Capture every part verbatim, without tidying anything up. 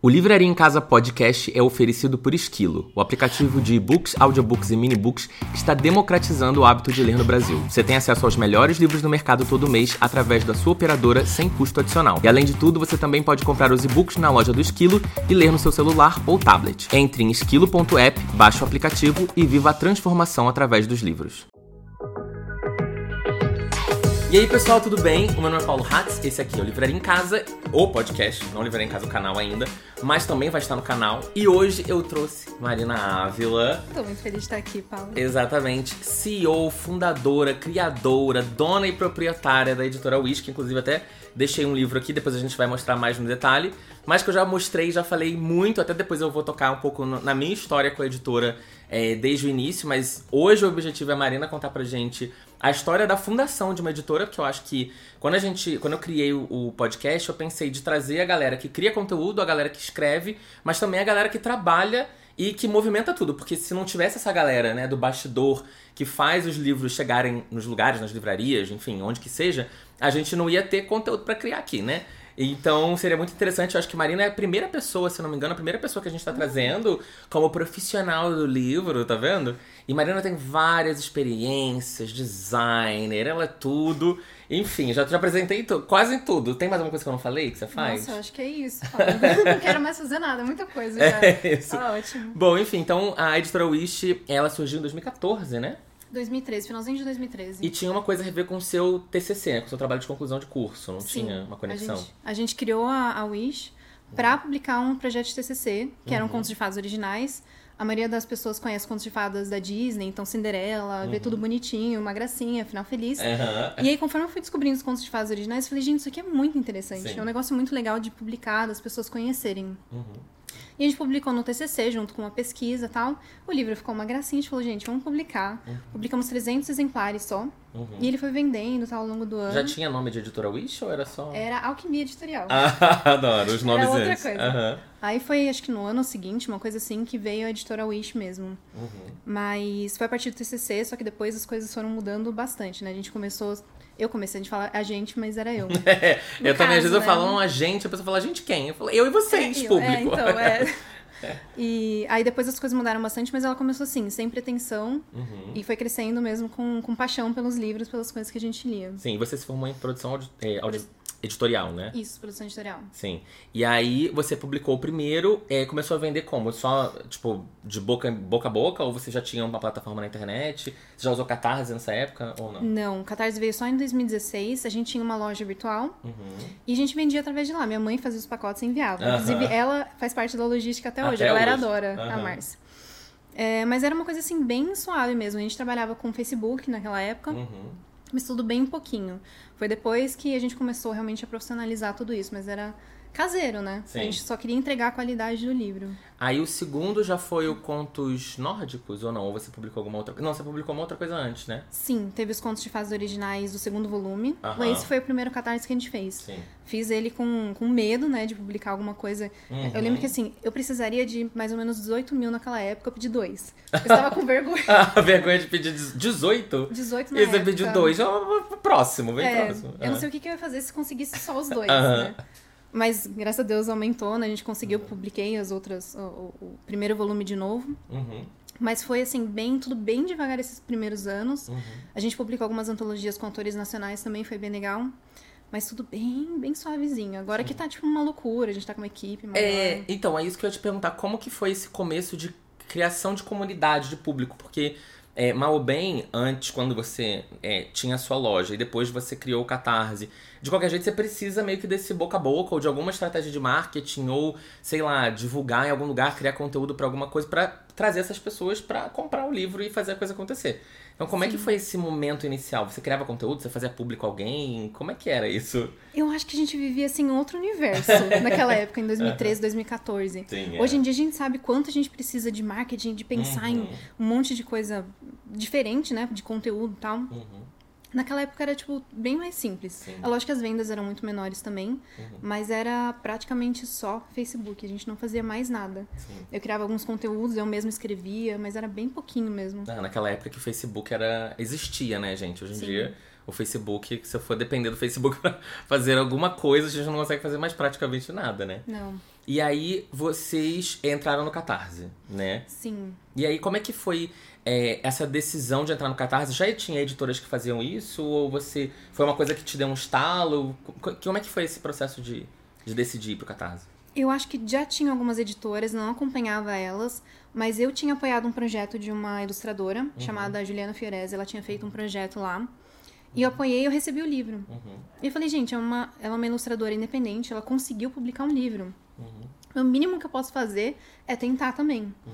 O Livraria em Casa Podcast é oferecido por Esquilo, o aplicativo de e-books, audiobooks e minibooks que está democratizando o hábito de ler no Brasil. Você tem acesso aos melhores livros do mercado todo mês através da sua operadora sem custo adicional. E além de tudo, você também pode comprar os e-books na loja do Esquilo e ler no seu celular ou tablet. Entre em esquilo ponto app, baixe o aplicativo e viva a transformação através dos livros. E aí pessoal, tudo bem? O meu nome é Paulo Hatz, esse aqui é o Livraria em Casa, o podcast, não Livraria em Casa o canal ainda, mas também vai estar no canal. E hoje eu trouxe Marina Ávila. Tô muito feliz de estar aqui, Paulo. Exatamente, C E O, fundadora, criadora, dona e proprietária da editora Wish, que inclusive até deixei um livro aqui, depois a gente vai mostrar mais no detalhe, mas que eu já mostrei, já falei muito, até depois eu vou tocar um pouco na minha história com a editora é, desde o início, mas hoje o objetivo é a Marina contar pra gente a história da fundação de uma editora, porque eu acho que quando a gente, quando eu criei o, o podcast, eu pensei de trazer a galera que cria conteúdo, a galera que escreve, mas também a galera que trabalha e que movimenta tudo, porque se não tivesse essa galera, né, do bastidor que faz os livros chegarem nos lugares, nas livrarias, enfim, onde que seja, a gente não ia ter conteúdo pra criar aqui, né? Então seria muito interessante, eu acho que Marina é a primeira pessoa, se não me engano, a primeira pessoa que a gente tá trazendo como profissional do livro, tá vendo? E Marina tem várias experiências, designer, ela é tudo. Enfim, já te apresentei tu, quase tudo. Tem mais alguma coisa que eu não falei que você faz? Nossa, eu acho que é isso, Paulo. Não quero mais fazer nada, muita coisa já. É isso. Tá ótimo. Bom, enfim, então a editora Wish, ela surgiu em dois mil e catorze, né? dois mil e treze, finalzinho de dois mil e treze. E tinha uma coisa a ver com o seu T C C, né? Com o seu trabalho de conclusão de curso, não Sim, tinha uma conexão? A gente, a gente criou a, a Wish pra publicar um projeto de T C C, que eram Uhum. contos de fadas originais. A maioria das pessoas conhece contos de fadas da Disney, então Cinderela, Uhum. vê tudo bonitinho, uma gracinha, final feliz. Uhum. E aí, conforme eu fui descobrindo os contos de fadas originais, eu falei, gente, isso aqui é muito interessante. Sim. É um negócio muito legal de publicar, das pessoas conhecerem. Uhum. E a gente publicou no T C C, junto com uma pesquisa e tal. O livro ficou uma gracinha, a gente falou, gente, vamos publicar. Uhum. Publicamos trezentos exemplares só. Uhum. E ele foi vendendo tal, ao longo do ano. Já tinha nome de editora Wish ou era só... Era Alquimia Editorial. Ah, adoro os nomes Era outra antes. coisa. Aham. Aí foi, acho que no ano seguinte, uma coisa assim, que veio a editora Wish mesmo. Uhum. Mas foi a partir do T C C, só que depois as coisas foram mudando bastante, né? A gente começou... Eu comecei a gente falar a gente, mas era eu. É, No eu também, às vezes eu caso, falo né? um a gente, a pessoa fala, a gente quem? Eu falo, eu e vocês, É, eu, público. É, então, é... E aí depois as coisas mudaram bastante, mas ela começou assim, sem pretensão. Uhum. E foi crescendo mesmo com, com paixão pelos livros, pelas coisas que a gente lia. Sim, você se formou em produção audi- é, audi- editorial, né? Isso, produção editorial. Sim. E aí você publicou o primeiro, é, começou a vender como? Só, tipo, de boca, boca a boca? Ou você já tinha uma plataforma na internet? Você já usou Catarse nessa época ou não? Não, o Catarse veio só em dois mil e dezesseis. A gente tinha uma loja virtual Uhum. e a gente vendia através de lá. Minha mãe fazia os pacotes e enviava. Aham. Inclusive, ela faz parte da logística até hoje. Até a galera hoje. adora a Aham. Márcia. É, mas era uma coisa assim, bem suave mesmo. A gente trabalhava com Facebook naquela época. Uhum. Mas tudo bem pouquinho. Foi depois que a gente começou realmente a profissionalizar tudo isso, mas era caseiro, né? Sim. A gente só queria entregar a qualidade do livro. Aí o segundo já foi o Contos Nórdicos ou não? Ou você publicou alguma outra coisa? Não, você publicou uma outra coisa antes, né? Sim, teve os contos de fadas originais do segundo volume. Aham. Esse foi o primeiro catarse que a gente fez. Sim. Fiz ele com, com medo, né, de publicar alguma coisa. Uhum. Eu lembro que, assim, eu precisaria de mais ou menos dezoito mil naquela época, eu pedi dois. Eu estava com vergonha. Ah, vergonha de pedir dezoito? dezoito na E você época. pediu dois? Ah, próximo, bem É, próximo. eu não Ah. sei o que que eu ia fazer se conseguisse só os dois, Aham. né? Mas, graças a Deus, aumentou, né? A gente conseguiu, publiquei as outras, o, o- o primeiro volume de novo. Uhum. Mas foi, assim, bem, tudo bem devagar esses primeiros anos. Uhum. A gente publicou algumas antologias com autores nacionais também, foi bem legal. Mas tudo bem, bem suavezinho. Agora que tá, tipo, uma loucura, a gente tá com uma equipe maior. É, então, é isso que eu ia te perguntar. Como que foi esse começo de criação de comunidade, de público? Porque, é, mal ou bem, antes, quando você é, tinha a sua loja e depois você criou o Catarse, de qualquer jeito você precisa meio que desse boca a boca ou de alguma estratégia de marketing ou, sei lá, divulgar em algum lugar, criar conteúdo pra alguma coisa pra trazer essas pessoas pra comprar o livro e fazer a coisa acontecer. Então, como é que foi esse momento inicial? Você criava conteúdo? Você fazia público a alguém? Como é que era isso? Eu acho que a gente vivia, assim, em outro universo naquela época, em dois mil e treze, dois mil e catorze. Sim, é. Hoje em dia a gente sabe quanto a gente precisa de marketing, de pensar Uhum. em um monte de coisa diferente, né? De conteúdo e tal. Uhum. Naquela época era, tipo, bem mais simples. Sim. É lógico que as vendas eram muito menores também, Uhum. mas era praticamente só Facebook. A gente não fazia mais nada. Sim. Eu criava alguns conteúdos, eu mesma escrevia, mas era bem pouquinho mesmo. Ah, naquela época que o Facebook era existia, né, gente? Hoje em Sim. dia, o Facebook, se eu for depender do Facebook pra fazer alguma coisa, a gente não consegue fazer mais praticamente nada, né? Não. E aí, vocês entraram no Catarse, né? Sim. E aí, como é que foi é, essa decisão de entrar no Catarse? Já tinha editoras que faziam isso? Ou você foi uma coisa que te deu um estalo? Como é que foi esse processo de, de decidir ir pro Catarse? Eu acho que já tinha algumas editoras, não acompanhava elas, mas eu tinha apoiado um projeto de uma ilustradora uhum. chamada Juliana Fiorese. Ela tinha feito um projeto lá. E eu apoiei e eu recebi o livro. Uhum. E eu falei, gente, é uma, ela é uma ilustradora independente, ela conseguiu publicar um livro. Uhum. O mínimo que eu posso fazer é tentar também. Uhum.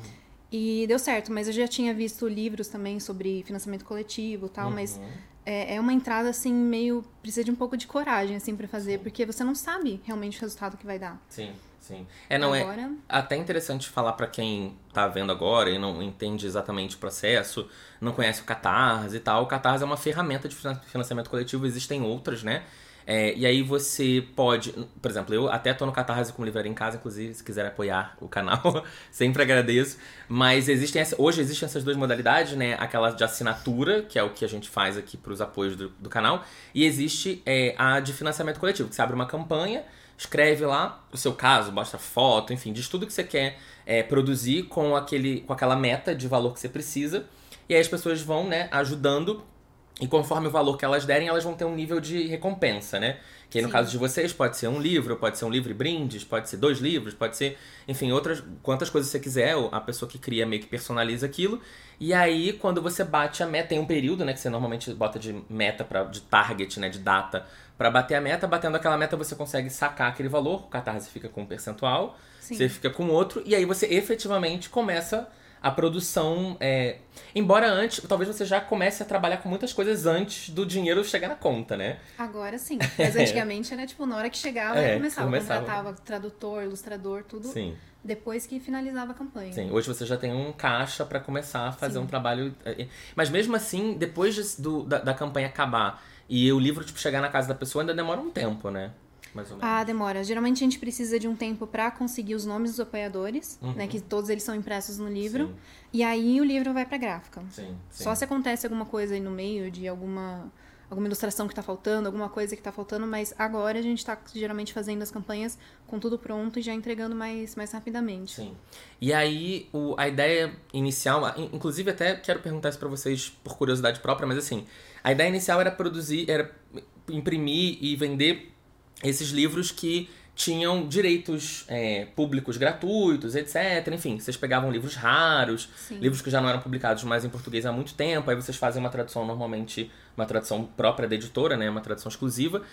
E deu certo, mas eu já tinha visto livros também sobre financiamento coletivo e tal, uhum. mas é, é uma entrada, assim, meio... Precisa de um pouco de coragem, assim, pra fazer, sim. porque você não sabe realmente o resultado que vai dar. Sim, sim. É, não, agora... é até interessante falar pra quem tá vendo agora e não entende exatamente o processo, não conhece o Catarse e tal. O Catarse é uma ferramenta de financiamento coletivo, existem outras, né? É, e aí você pode, por exemplo, eu até tô no Catarse com o Livraria em Casa, inclusive, se quiser apoiar o canal, sempre agradeço. Mas existem essa, hoje existem essas duas modalidades, né? Aquela de assinatura, que é o que a gente faz aqui pros apoios do, do canal, e existe é, a de financiamento coletivo, que você abre uma campanha, escreve lá o seu caso, mostra foto, enfim, diz tudo que você quer é, produzir com, aquele, com aquela meta de valor que você precisa. E aí as pessoas vão, né, ajudando. E conforme o valor que elas derem, elas vão ter um nível de recompensa, né? Que aí, no Sim. caso de vocês, pode ser um livro, pode ser um livro e brindes, pode ser dois livros, pode ser, enfim, outras, quantas coisas você quiser. A pessoa que cria meio que personaliza aquilo. E aí, quando você bate a meta, tem um período, né? Que você normalmente bota de meta, pra, de target, né? De data, pra bater a meta. Batendo aquela meta, você consegue sacar aquele valor. O Catarse fica com um percentual, Sim. você fica com outro. E aí, você efetivamente começa... a produção, é... embora antes, talvez você já comece a trabalhar com muitas coisas antes do dinheiro chegar na conta, né? Agora sim, mas antigamente era tipo, na hora que chegava, é, começava, começava, contratava tradutor, ilustrador, tudo, sim. depois que finalizava a campanha. Sim, hoje você já tem um caixa pra começar a fazer sim. um trabalho, mas mesmo assim, depois de, do, da, da campanha acabar e o livro tipo, chegar na casa da pessoa, ainda demora um tempo, né? Mais ou menos. Ah, demora. Geralmente a gente precisa de um tempo pra conseguir os nomes dos apoiadores, uhum. né? Que todos eles são impressos no livro. Sim. E aí o livro vai pra gráfica. Sim, sim. Só se acontece alguma coisa aí no meio, de alguma, alguma ilustração que tá faltando, alguma coisa que tá faltando, mas agora a gente tá geralmente fazendo as campanhas com tudo pronto e já entregando mais, mais rapidamente. Sim. E aí, o, a ideia inicial, inclusive até quero perguntar isso pra vocês por curiosidade própria, mas assim, a ideia inicial era produzir, era imprimir e vender esses livros que tinham direitos é, públicos gratuitos, etcétera. Enfim, vocês pegavam livros raros, Sim. livros que já não eram publicados mais em português há muito tempo, aí vocês fazem uma tradução normalmente, uma tradução própria da editora, né, uma tradução exclusiva,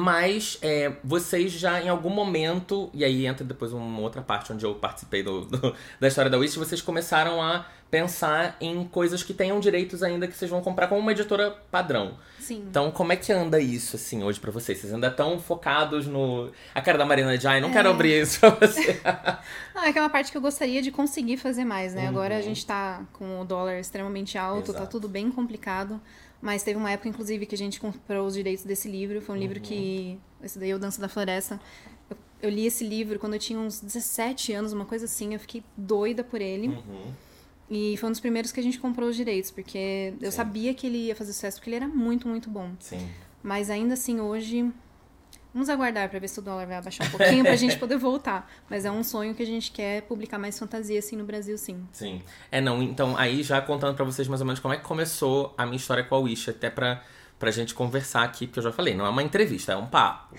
mas é, vocês já em algum momento, e aí entra depois uma outra parte onde eu participei do, do, da história da Wish, vocês começaram a pensar em coisas que tenham direitos ainda que vocês vão comprar como uma editora padrão. Sim. Então, como é que anda isso, assim, hoje pra vocês? Vocês ainda estão focados no... A cara da Marina de, ai, não é. quero abrir isso pra você. Não, é que é uma parte que eu gostaria de conseguir fazer mais, né? Uhum. Agora a gente tá com o dólar extremamente alto, Exato. Tá tudo bem complicado. Mas teve uma época, inclusive, que a gente comprou os direitos desse livro. Foi um uhum. livro que... Esse daí, O Dança da Floresta. Eu, eu li esse livro quando eu tinha uns dezessete anos, uma coisa assim. Eu fiquei doida por ele. Uhum. E foi um dos primeiros que a gente comprou os direitos. Porque eu Sim. sabia que ele ia fazer sucesso, porque ele era muito, muito bom. Sim. Mas ainda assim, hoje... Vamos aguardar pra ver se o dólar vai abaixar um pouquinho pra gente poder voltar. Mas é um sonho que a gente quer publicar mais fantasia, assim, no Brasil, sim. Sim. É, não, então, aí já contando pra vocês mais ou menos como é que começou a minha história com a Wish, até pra, pra gente conversar aqui, porque eu já falei, não é uma entrevista, é um papo.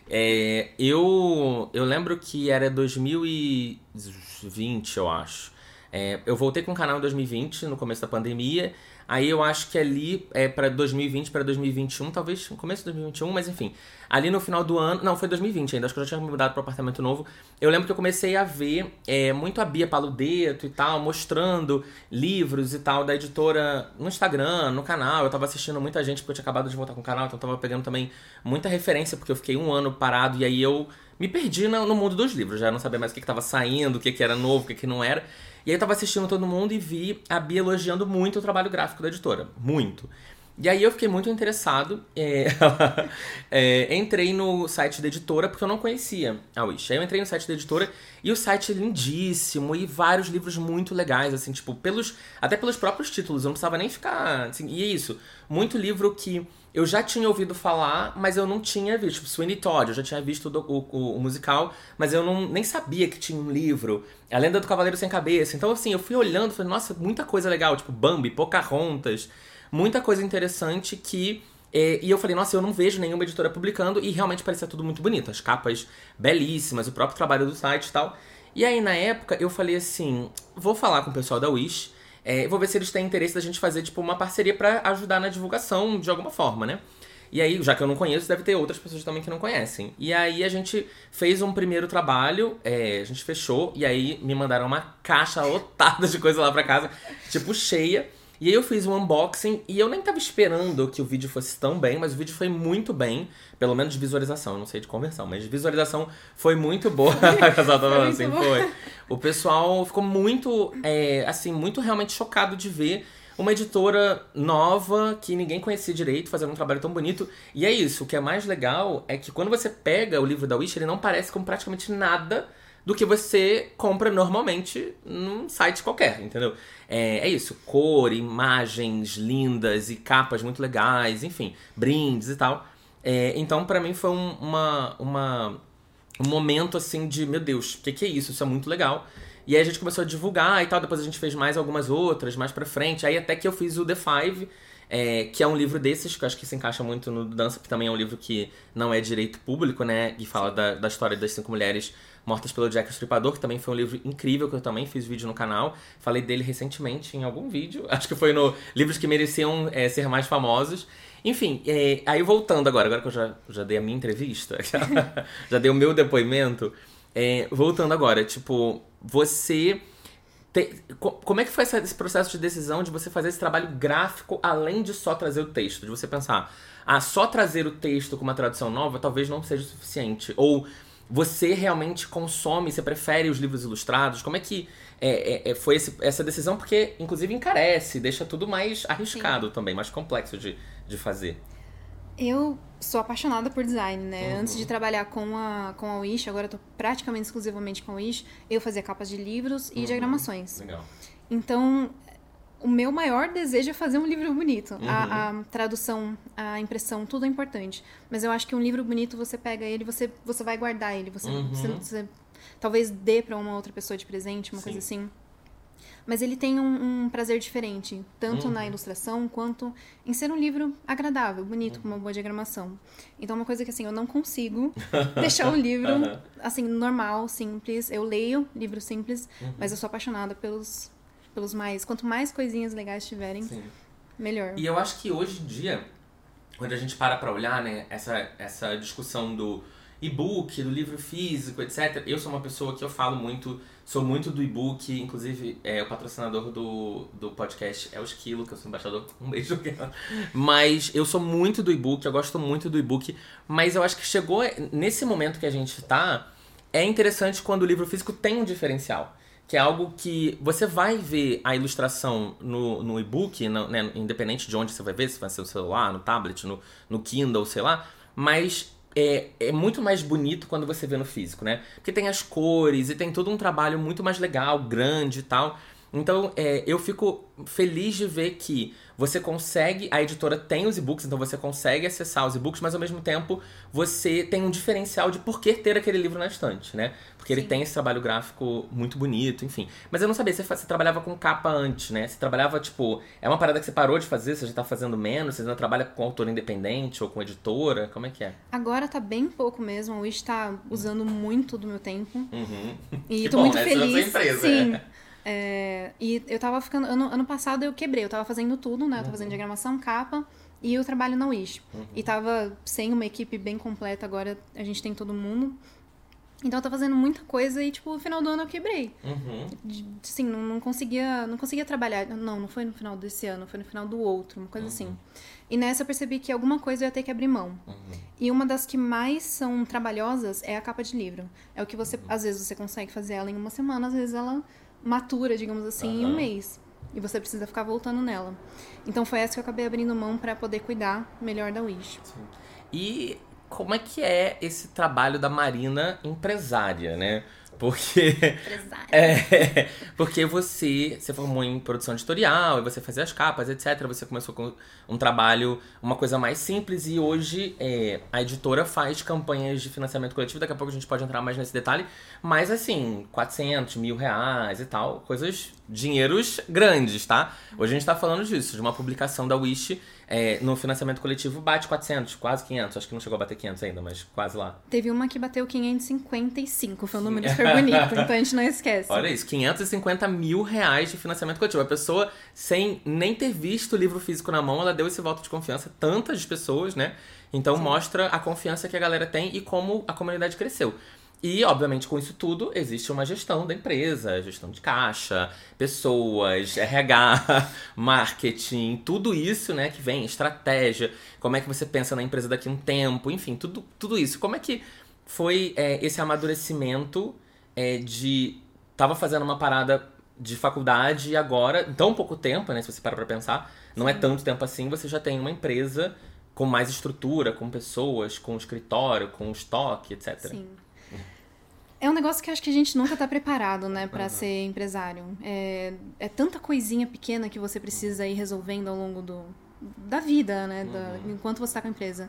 É, eu, eu lembro que era dois mil e vinte, eu acho. É, eu voltei com o canal em dois mil e vinte, no começo da pandemia. Aí eu acho que ali, é para dois mil e vinte, para dois mil e vinte e um, talvez no começo de dois mil e vinte e um, mas enfim. Ali no final do ano... Não, foi dois mil e vinte ainda, acho que eu já tinha me mudado para um apartamento novo. Eu lembro que eu comecei a ver é, muito a Bia Paludetto e tal, mostrando livros e tal da editora no Instagram, no canal. Eu tava assistindo muita gente, porque eu tinha acabado de voltar com o canal, então eu tava pegando também muita referência, porque eu fiquei um ano parado e aí eu me perdi no, no mundo dos livros. Já não sabia mais o que, que tava saindo, o que, que era novo, o que, que não era. E aí eu tava assistindo todo mundo e vi a Bia elogiando muito o trabalho gráfico da editora. Muito. E aí eu fiquei muito interessado, é, é, entrei no site da editora porque eu não conhecia a Wish. Aí eu entrei no site da editora e o site é lindíssimo e vários livros muito legais, assim, tipo, pelos, até pelos próprios títulos, eu não precisava nem ficar, assim, e é isso, muito livro que eu já tinha ouvido falar, mas eu não tinha visto, tipo, Sweeney Todd, eu já tinha visto o, o, o musical, mas eu não, nem sabia que tinha um livro, A Lenda do Cavaleiro Sem Cabeça, então assim, eu fui olhando, falei, nossa, muita coisa legal, tipo, Bambi, Pocahontas, muita coisa interessante que... É, e eu falei, nossa, eu não vejo nenhuma editora publicando, e realmente parecia tudo muito bonito. As capas belíssimas, o próprio trabalho do site e tal. E aí, na época, eu falei assim, vou falar com o pessoal da Wish, é, vou ver se eles têm interesse da gente fazer, tipo, uma parceria pra ajudar na divulgação de alguma forma, né? E aí, já que eu não conheço, deve ter outras pessoas também que não conhecem. E aí, a gente fez um primeiro trabalho, é, a gente fechou, e aí me mandaram uma caixa lotada de coisa lá pra casa, tipo, cheia. E aí eu fiz um unboxing e eu nem tava esperando que o vídeo fosse tão bem, mas o vídeo foi muito bem, pelo menos de visualização, eu não sei de conversão, mas de visualização foi muito boa. A casal tá falando assim, foi. O pessoal ficou muito, é, assim, muito realmente chocado de ver uma editora nova que ninguém conhecia direito, fazendo um trabalho tão bonito. E é isso, o que é mais legal é que quando você pega o livro da Wish, ele não parece com praticamente nada do que você compra normalmente num site qualquer, entendeu? É, é isso, cor, imagens lindas e capas muito legais, enfim, brindes e tal. É, então, pra mim, foi um, uma, uma, um momento, assim, de, meu Deus, o que, que é isso? Isso é muito legal. E aí a gente começou a divulgar e tal, depois a gente fez mais algumas outras, mais pra frente. Aí até que eu fiz o The Five, é, que é um livro desses, que eu acho que se encaixa muito no Dança, que também é um livro que não é direito público, né? E fala da, da história das cinco mulheres mortas pelo Jack o Estripador, que também foi um livro incrível, que eu também fiz vídeo no canal. Falei dele recentemente em algum vídeo. Acho que foi no Livros que Mereciam é, Ser Mais Famosos. Enfim, é, aí voltando agora, agora que eu já, já dei a minha entrevista, já dei o meu depoimento, é, voltando agora, tipo, você... Te, como é que foi esse processo de decisão de você fazer esse trabalho gráfico além de só trazer o texto? De você pensar, ah, só trazer o texto com uma tradução nova talvez não seja o suficiente. Ou você realmente consome, você prefere os livros ilustrados? Como é que é, é, foi esse, essa decisão? Porque, inclusive, encarece, deixa tudo mais arriscado. Sim. Também, mais complexo de, de fazer. Eu sou apaixonada por design, né? Uhum. Antes de trabalhar com a, com a Wish, agora eu tô praticamente exclusivamente com a Wish, eu fazia capas de livros e uhum. diagramações. Legal. Então, o meu maior desejo é fazer um livro bonito. Uhum. A, a tradução, a impressão, tudo é importante. Mas eu acho que um livro bonito, você pega ele, você, você vai guardar ele. Você, uhum. você, você talvez dê pra uma outra pessoa de presente, uma Sim. coisa assim. Mas ele tem um, um prazer diferente, tanto uhum. na ilustração quanto em ser um livro agradável, bonito, uhum. com uma boa diagramação. Então, uma coisa que, assim, eu não consigo deixar o livro, uhum. assim, normal, simples. Eu leio livros simples, uhum. mas eu sou apaixonada pelos, pelos mais... Quanto mais coisinhas legais tiverem, Sim. melhor. E eu acho que hoje em dia, quando a gente para pra olhar, né, essa, essa discussão do e-book, do livro físico, etcétera. Eu sou uma pessoa que eu falo muito, sou muito do e-book, inclusive é, o patrocinador do, do podcast é o Esquilo, que eu sou embaixador, um beijo. Mas eu sou muito do e-book, eu gosto muito do e-book, mas eu acho que chegou nesse momento que a gente tá, é interessante quando o livro físico tem um diferencial. Que é algo que você vai ver a ilustração no, no e-book, no, né, independente de onde você vai ver, se vai ser no celular, no tablet, no, no Kindle, sei lá, mas é, é muito mais bonito quando você vê no físico, né? Porque tem as cores e tem todo um trabalho muito mais legal, grande e tal. Então, é, eu fico feliz de ver que você consegue, a editora tem os e-books, então você consegue acessar os e-books, mas ao mesmo tempo você tem um diferencial de por que ter aquele livro na estante, né? Porque Sim. ele tem esse trabalho gráfico muito bonito, enfim. Mas eu não sabia, você, você trabalhava com capa antes, né? Você trabalhava, tipo, é uma parada que você parou de fazer, você já tá fazendo menos, você ainda trabalha com autor independente ou com editora, como é que é? Agora tá bem pouco mesmo, o Wish tá usando uhum. muito do meu tempo. Uhum. E que tô bom, muito né? feliz. Essa é a sua empresa, Sim. É. É, e eu tava ficando... Ano, ano passado eu quebrei, eu tava fazendo tudo, né? Eu tava fazendo diagramação, capa e o trabalho na Wish. Uhum. E tava sem uma equipe bem completa, agora a gente tem todo mundo. Então eu tava fazendo muita coisa e, tipo, no final do ano eu quebrei. Uhum. Sim, não, não, conseguia, não conseguia trabalhar. Não, não foi no final desse ano, foi no final do outro, uma coisa uhum. assim. E nessa eu percebi que alguma coisa eu ia ter que abrir mão. Uhum. E uma das que mais são trabalhosas é a capa de livro. É o que você, uhum. às vezes você consegue fazer ela em uma semana, às vezes ela matura, digamos assim, uhum. em um mês. E você precisa ficar voltando nela. Então foi essa que eu acabei abrindo mão para poder cuidar melhor da Wish. Sim. E como é que é esse trabalho da Marina empresária, né? Porque, é, porque você se formou em produção editorial, e você fazia as capas, etcétera. Você começou com um trabalho, uma coisa mais simples, e hoje é, a editora faz campanhas de financiamento coletivo. Daqui a pouco a gente pode entrar mais nesse detalhe. Mas assim, quatrocentos mil reais e tal, coisas, dinheiros grandes, tá? Hoje a gente tá falando disso, de uma publicação da Wish é, no financiamento coletivo bate quatrocentos, quase quinhentos. Acho que não chegou a bater quinhentos ainda, mas quase lá. Teve uma que bateu quinhentos e cinquenta e cinco, foi um número super bonito, então a gente não esquece. Olha isso, quinhentos e cinquenta mil reais de financiamento coletivo. A pessoa, sem nem ter visto o livro físico na mão, ela deu esse voto de confiança. Tantas pessoas, né? Então Sim. mostra a confiança que a galera tem e como a comunidade cresceu. E, obviamente, com isso tudo, existe uma gestão da empresa, gestão de caixa, pessoas, R H, marketing, tudo isso, né, que vem, estratégia, como é que você pensa na empresa daqui a um tempo, enfim, tudo, tudo isso. Como é que foi é, esse amadurecimento é, de... Tava fazendo uma parada de faculdade e agora, em tão pouco tempo, né, se você parar pra pensar, não é tanto tempo assim, você já tem uma empresa com mais estrutura, com pessoas, com escritório, com estoque, etcétera. Sim. É um negócio que eu acho que a gente nunca tá preparado, né, pra uhum. ser empresário. É, é tanta coisinha pequena que você precisa ir resolvendo ao longo do, da vida, né, da, uhum. enquanto você tá com a empresa.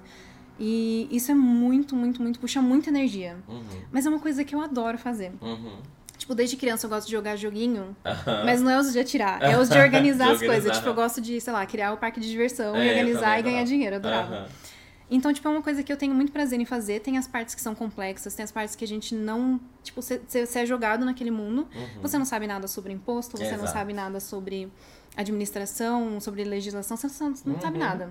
E isso é muito, muito, muito, puxa muita energia. Uhum. Mas é uma coisa que eu adoro fazer. Uhum. Tipo, desde criança eu gosto de jogar joguinho, uhum. mas não é os de atirar, é os de organizar as coisas. Tipo, eu gosto de, sei lá, criar o parque de diversão é, e organizar e ganhar dinheiro, eu adorava. Uhum. Então, tipo, é uma coisa que eu tenho muito prazer em fazer. Tem as partes que são complexas, tem as partes que a gente não... Tipo, você, você é jogado naquele mundo, uhum. você não sabe nada sobre imposto, você Exato. não sabe nada sobre administração, sobre legislação, você não, não uhum. sabe nada.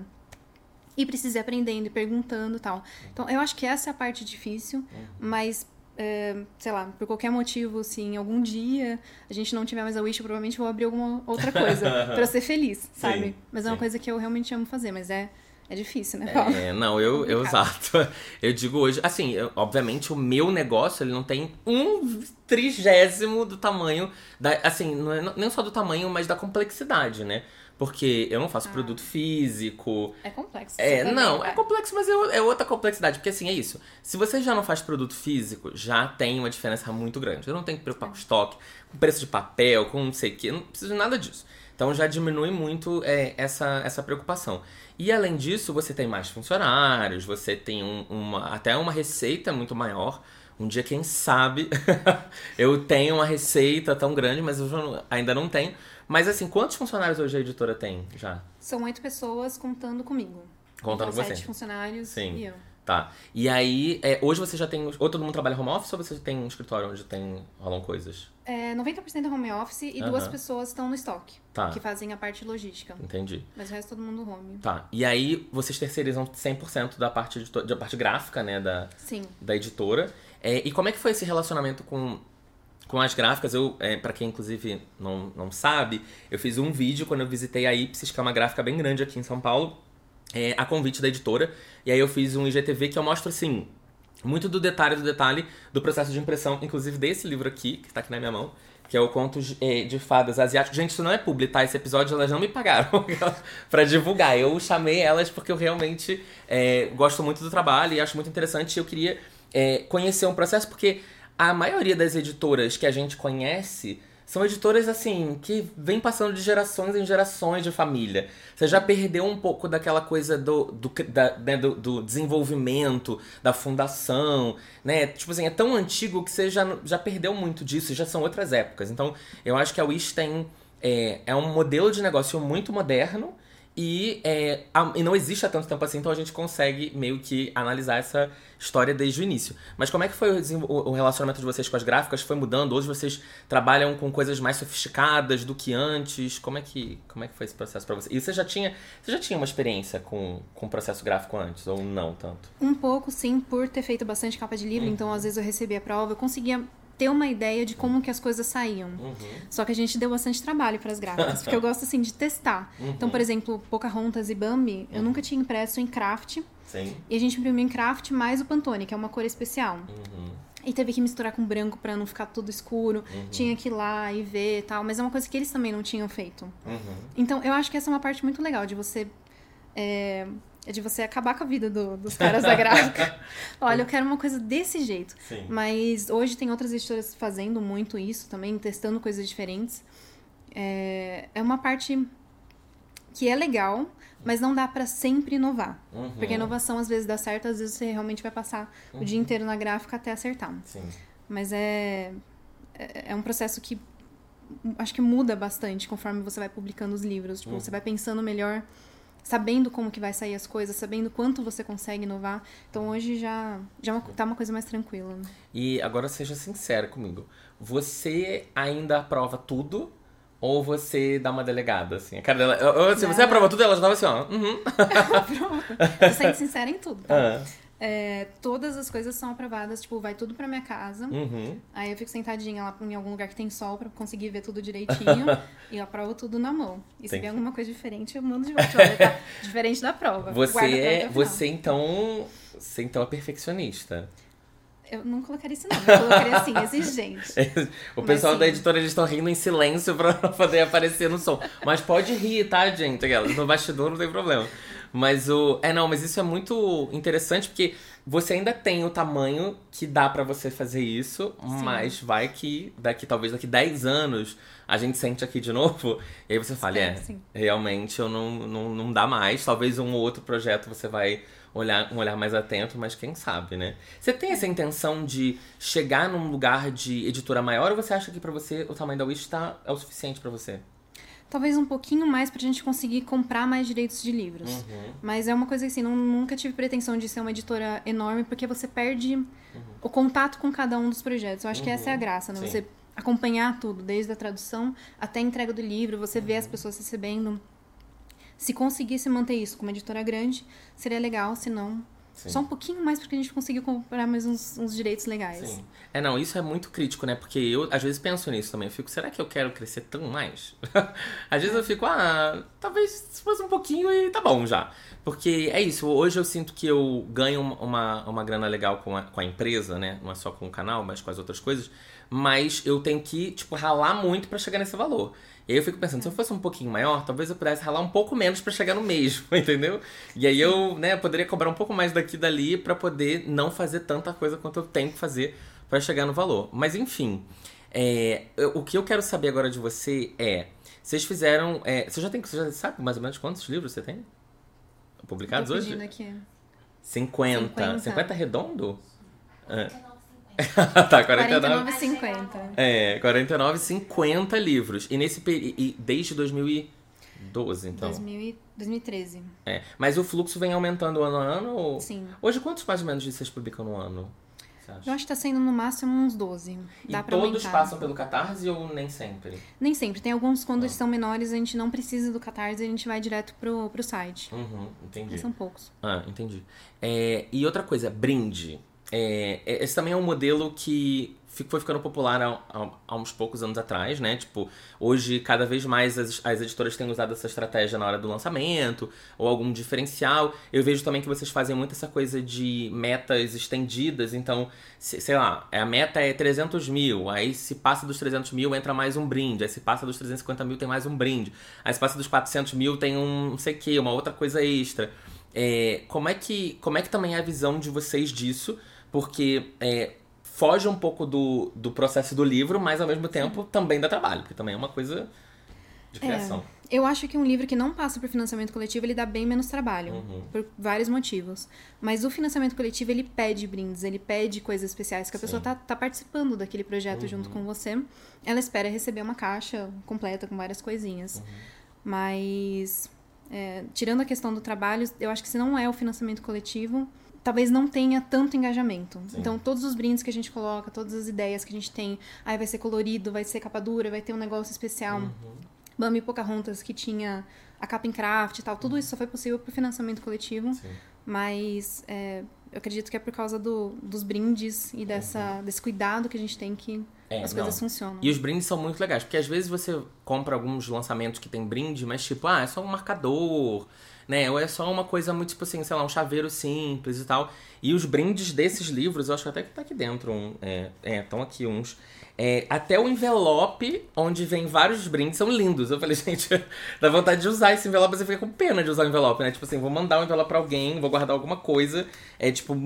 E precisa ir aprendendo e perguntando e tal. Então, eu acho que essa é a parte difícil, uhum. mas... É, sei lá, por qualquer motivo, assim, algum dia a gente não tiver mais a Wish, eu provavelmente vou abrir alguma outra coisa pra ser feliz, sabe? Sim, mas é uma sim. coisa que eu realmente amo fazer, mas é, é difícil, né, Paulo? É, não, eu, eu exato. Eu digo hoje, assim, eu, obviamente o meu negócio, ele não tem um trigésimo do tamanho, da, assim, não é, nem só do tamanho, mas da complexidade, né? Porque eu não faço ah. produto físico. É complexo. É, não, é complexo, mas é, é outra complexidade. Porque assim, é isso. Se você já não faz produto físico, já tem uma diferença muito grande. Eu não tenho que preocupar é. com estoque, com preço de papel, com não sei o quê. Eu não preciso de nada disso. Então já diminui muito é, essa, essa preocupação. E além disso, você tem mais funcionários, você tem um, uma, até uma receita muito maior. Um dia, quem sabe, eu tenho uma receita tão grande, mas eu já, ainda não tenho. Mas assim, quantos funcionários hoje a editora tem já? São oito pessoas contando comigo. Contando então, com você? Sete funcionários Sim. e eu. Tá. E aí, é, hoje você já tem... Ou todo mundo trabalha home office ou você tem um escritório onde tem, rolam coisas? É, noventa por cento é home office e uhum. duas pessoas estão no estoque. Tá. Que fazem a parte logística. Entendi. Mas o resto todo mundo home. Tá. E aí, vocês terceirizam cem por cento da parte, editor, da parte gráfica, né? Da, Sim. Da editora. É, e como é que foi esse relacionamento com... Com as gráficas, eu, é, pra quem inclusive não, não sabe, eu fiz um vídeo quando eu visitei a Ipsis, que é uma gráfica bem grande aqui em São Paulo, é, a convite da editora. E aí eu fiz um I G T V que eu mostro, assim, muito do detalhe do detalhe do processo de impressão, inclusive desse livro aqui, que tá aqui na minha mão, que é o Conto de, é, de Fadas Asiático. Gente, isso não é publi, tá? Esse episódio elas não me pagaram pra divulgar. Eu chamei elas porque eu realmente é, gosto muito do trabalho e acho muito interessante. E eu queria é, conhecer um processo, porque... A maioria das editoras que a gente conhece são editoras, assim, que vem passando de gerações em gerações de família. Você já perdeu um pouco daquela coisa do, do, da, né, do, do desenvolvimento, da fundação, né? Tipo assim, é tão antigo que você já, já perdeu muito disso, já são outras épocas. Então, eu acho que a Wish tem... É, é um modelo de negócio muito moderno e, é, a, e não existe há tanto tempo assim, então a gente consegue meio que analisar essa história desde o início. Mas como é que foi o, o relacionamento de vocês com as gráficas? Foi mudando? Hoje vocês trabalham com coisas mais sofisticadas do que antes? Como é que, como é que foi esse processo pra você? E você já tinha, você já tinha uma experiência com, com o processo gráfico antes, ou não tanto? Um pouco, sim, por ter feito bastante capa de livro, uhum. então às vezes eu recebia a prova, eu conseguia ter uma ideia de como que as coisas saíam. Uhum. Só que a gente deu bastante trabalho para as gráficas, porque eu gosto, assim, de testar. Uhum. Então, por exemplo, Pocahontas e Bambi, uhum. eu nunca tinha impresso em craft. Sim. E a gente imprimiu em craft mais o Pantone, que é uma cor especial. Uhum. E teve que misturar com branco pra não ficar tudo escuro. Uhum. Tinha que ir lá e ver e tal. Mas é uma coisa que eles também não tinham feito. Uhum. Então, eu acho que essa é uma parte muito legal de você... É, é de você acabar com a vida do, dos caras da gráfica. Olha, eu quero uma coisa desse jeito. Sim. Mas hoje tem outras editoras fazendo muito isso também, testando coisas diferentes. É, é uma parte que é legal, mas não dá pra sempre inovar. Uhum. Porque a inovação às vezes dá certo, às vezes você realmente vai passar uhum. o dia inteiro na gráfica até acertar. Sim. Mas é, é, é um processo que acho que muda bastante conforme você vai publicando os livros. Tipo, uhum. você vai pensando melhor, sabendo como que vai sair as coisas, sabendo quanto você consegue inovar. Então hoje já, já é uma, tá uma coisa mais tranquila. E agora seja sincero comigo. Você ainda aprova tudo? Ou você dá uma delegada, assim? A cara dela, ou, se você aprova tudo, ela já tava assim, ó. Uhum. Pronto. Eu sendo sincera em tudo, tá? Ah. É, todas as coisas são aprovadas, tipo, vai tudo pra minha casa. Uhum. Aí eu fico sentadinha lá em algum lugar que tem sol pra conseguir ver tudo direitinho. E eu aprovo tudo na mão. E se vier alguma coisa diferente, eu mando de volta. Olha, tá diferente da prova. Você é, você então, você então é perfeccionista. Eu não colocaria isso não, eu colocaria assim, exigente. O pessoal Mas, da editora, eles estão rindo em silêncio pra poder aparecer no som. Mas pode rir, tá, gente? No bastidor não tem problema. Mas o... É, não, mas isso é muito interessante, porque você ainda tem o tamanho que dá pra você fazer isso, sim. Mas vai que daqui, talvez daqui dez anos, a gente sente aqui de novo, e aí você fala, é, sim. realmente eu não, não, não dá mais. Talvez um ou outro projeto você vai... Olhar, um olhar mais atento, mas quem sabe, né? Você tem essa intenção de chegar num lugar de editora maior ou você acha que pra você o tamanho da Wish tá, é o suficiente pra você? Talvez um pouquinho mais pra gente conseguir comprar mais direitos de livros. Uhum. Mas é uma coisa assim, não, nunca tive pretensão de ser uma editora enorme, porque você perde uhum. o contato com cada um dos projetos. Eu acho uhum. que essa é a graça, né? Sim. Você acompanhar tudo, desde a tradução até a entrega do livro, você uhum. vê as pessoas recebendo... Se conseguisse manter isso com uma editora grande, seria legal, se não... Sim. Só um pouquinho mais porque a gente conseguiu comprar mais uns, uns direitos legais. Sim. É, não, isso é muito crítico, né? Porque eu, às vezes, penso nisso também. Eu fico, será que eu quero crescer tão mais? Às vezes é. eu fico, ah, talvez se fosse um pouquinho e tá bom já. Porque é isso, hoje eu sinto que eu ganho uma, uma grana legal com a, com a empresa, né? Não é só com o canal, mas com as outras coisas. Mas eu tenho que, tipo, ralar muito pra chegar nesse valor. E aí eu fico pensando, se eu fosse um pouquinho maior, talvez eu pudesse ralar um pouco menos pra chegar no mesmo, entendeu? E aí eu, né, poderia cobrar um pouco mais daqui e dali pra poder não fazer tanta coisa quanto eu tenho que fazer pra chegar no valor. Mas enfim, é, eu, o que eu quero saber agora de você é, vocês fizeram, é, você já tem, você já sabe mais ou menos quantos livros você tem publicados hoje? Tô pedindo aqui. cinquenta. cinquenta. cinquenta redondo? É. Tá, quarenta e nove. quarenta e nove, cinquenta. É, quarenta e nove, cinquenta livros. E nesse período. Desde dois mil e doze, então. dois mil, dois mil e treze. É. Mas o fluxo vem aumentando ano a ano? Ou... Sim. Hoje, quantos mais ou menos vocês publicam no ano? Eu acho que tá sendo no máximo uns doze. Dá e pra todos aumentar. Passam pelo Catarse ou nem sempre? Nem sempre. Tem alguns, quando ah. são menores, a gente não precisa do Catarse, a gente vai direto pro, pro site. Uhum, entendi. Mas são poucos. Ah, entendi. É, e outra coisa, brinde. É, esse também é um modelo que foi ficando popular há, há, há uns poucos anos atrás, né? Tipo, hoje cada vez mais as, as editoras têm usado essa estratégia na hora do lançamento ou algum diferencial. Eu vejo também que vocês fazem muito essa coisa de metas estendidas. Então, se, sei lá, a meta é trezentos mil. Aí se passa dos trezentos mil, entra mais um brinde. Aí se passa dos trezentos e cinquenta mil, tem mais um brinde. Aí se passa dos quatrocentos mil, tem um não sei o que, uma outra coisa extra. É, como, é que, como é que também é a visão de vocês disso? Porque é, foge um pouco do, do processo do livro, mas ao mesmo tempo também dá trabalho, porque também é uma coisa de criação. É, eu acho que um livro que não passa por financiamento coletivo, ele dá bem menos trabalho, uhum. por vários motivos. Mas o financiamento coletivo, ele pede brindes, ele pede coisas especiais, que a Sim. pessoa tá, tá participando daquele projeto uhum. junto com você. Ela espera receber uma caixa completa com várias coisinhas. Uhum. Mas, é, tirando a questão do trabalho, eu acho que se não é o financiamento coletivo... talvez não tenha tanto engajamento. Sim. Então, todos os brindes que a gente coloca, todas as ideias que a gente tem, aí vai ser colorido, vai ser capa dura, vai ter um negócio especial. Uhum. Bambi Pocahontas, que tinha a capa em craft e tal, tudo isso só foi possível por financiamento coletivo. Sim. Mas é, eu acredito que é por causa do, dos brindes e dessa, uhum. desse cuidado que a gente tem que É, as não. coisas funcionam. E os brindes são muito legais, porque às vezes você compra alguns lançamentos que tem brinde, mas tipo, ah, é só um marcador, né? Ou é só uma coisa muito, tipo assim, sei lá, um chaveiro simples e tal. E os brindes desses livros, eu acho até que tá aqui dentro. Um, é, estão aqui uns. É, até o envelope, onde vem vários brindes, são lindos. Eu falei, gente, dá vontade de usar esse envelope, você fica com pena de usar o envelope, né? Tipo assim, vou mandar um envelope pra alguém, vou guardar alguma coisa. É tipo,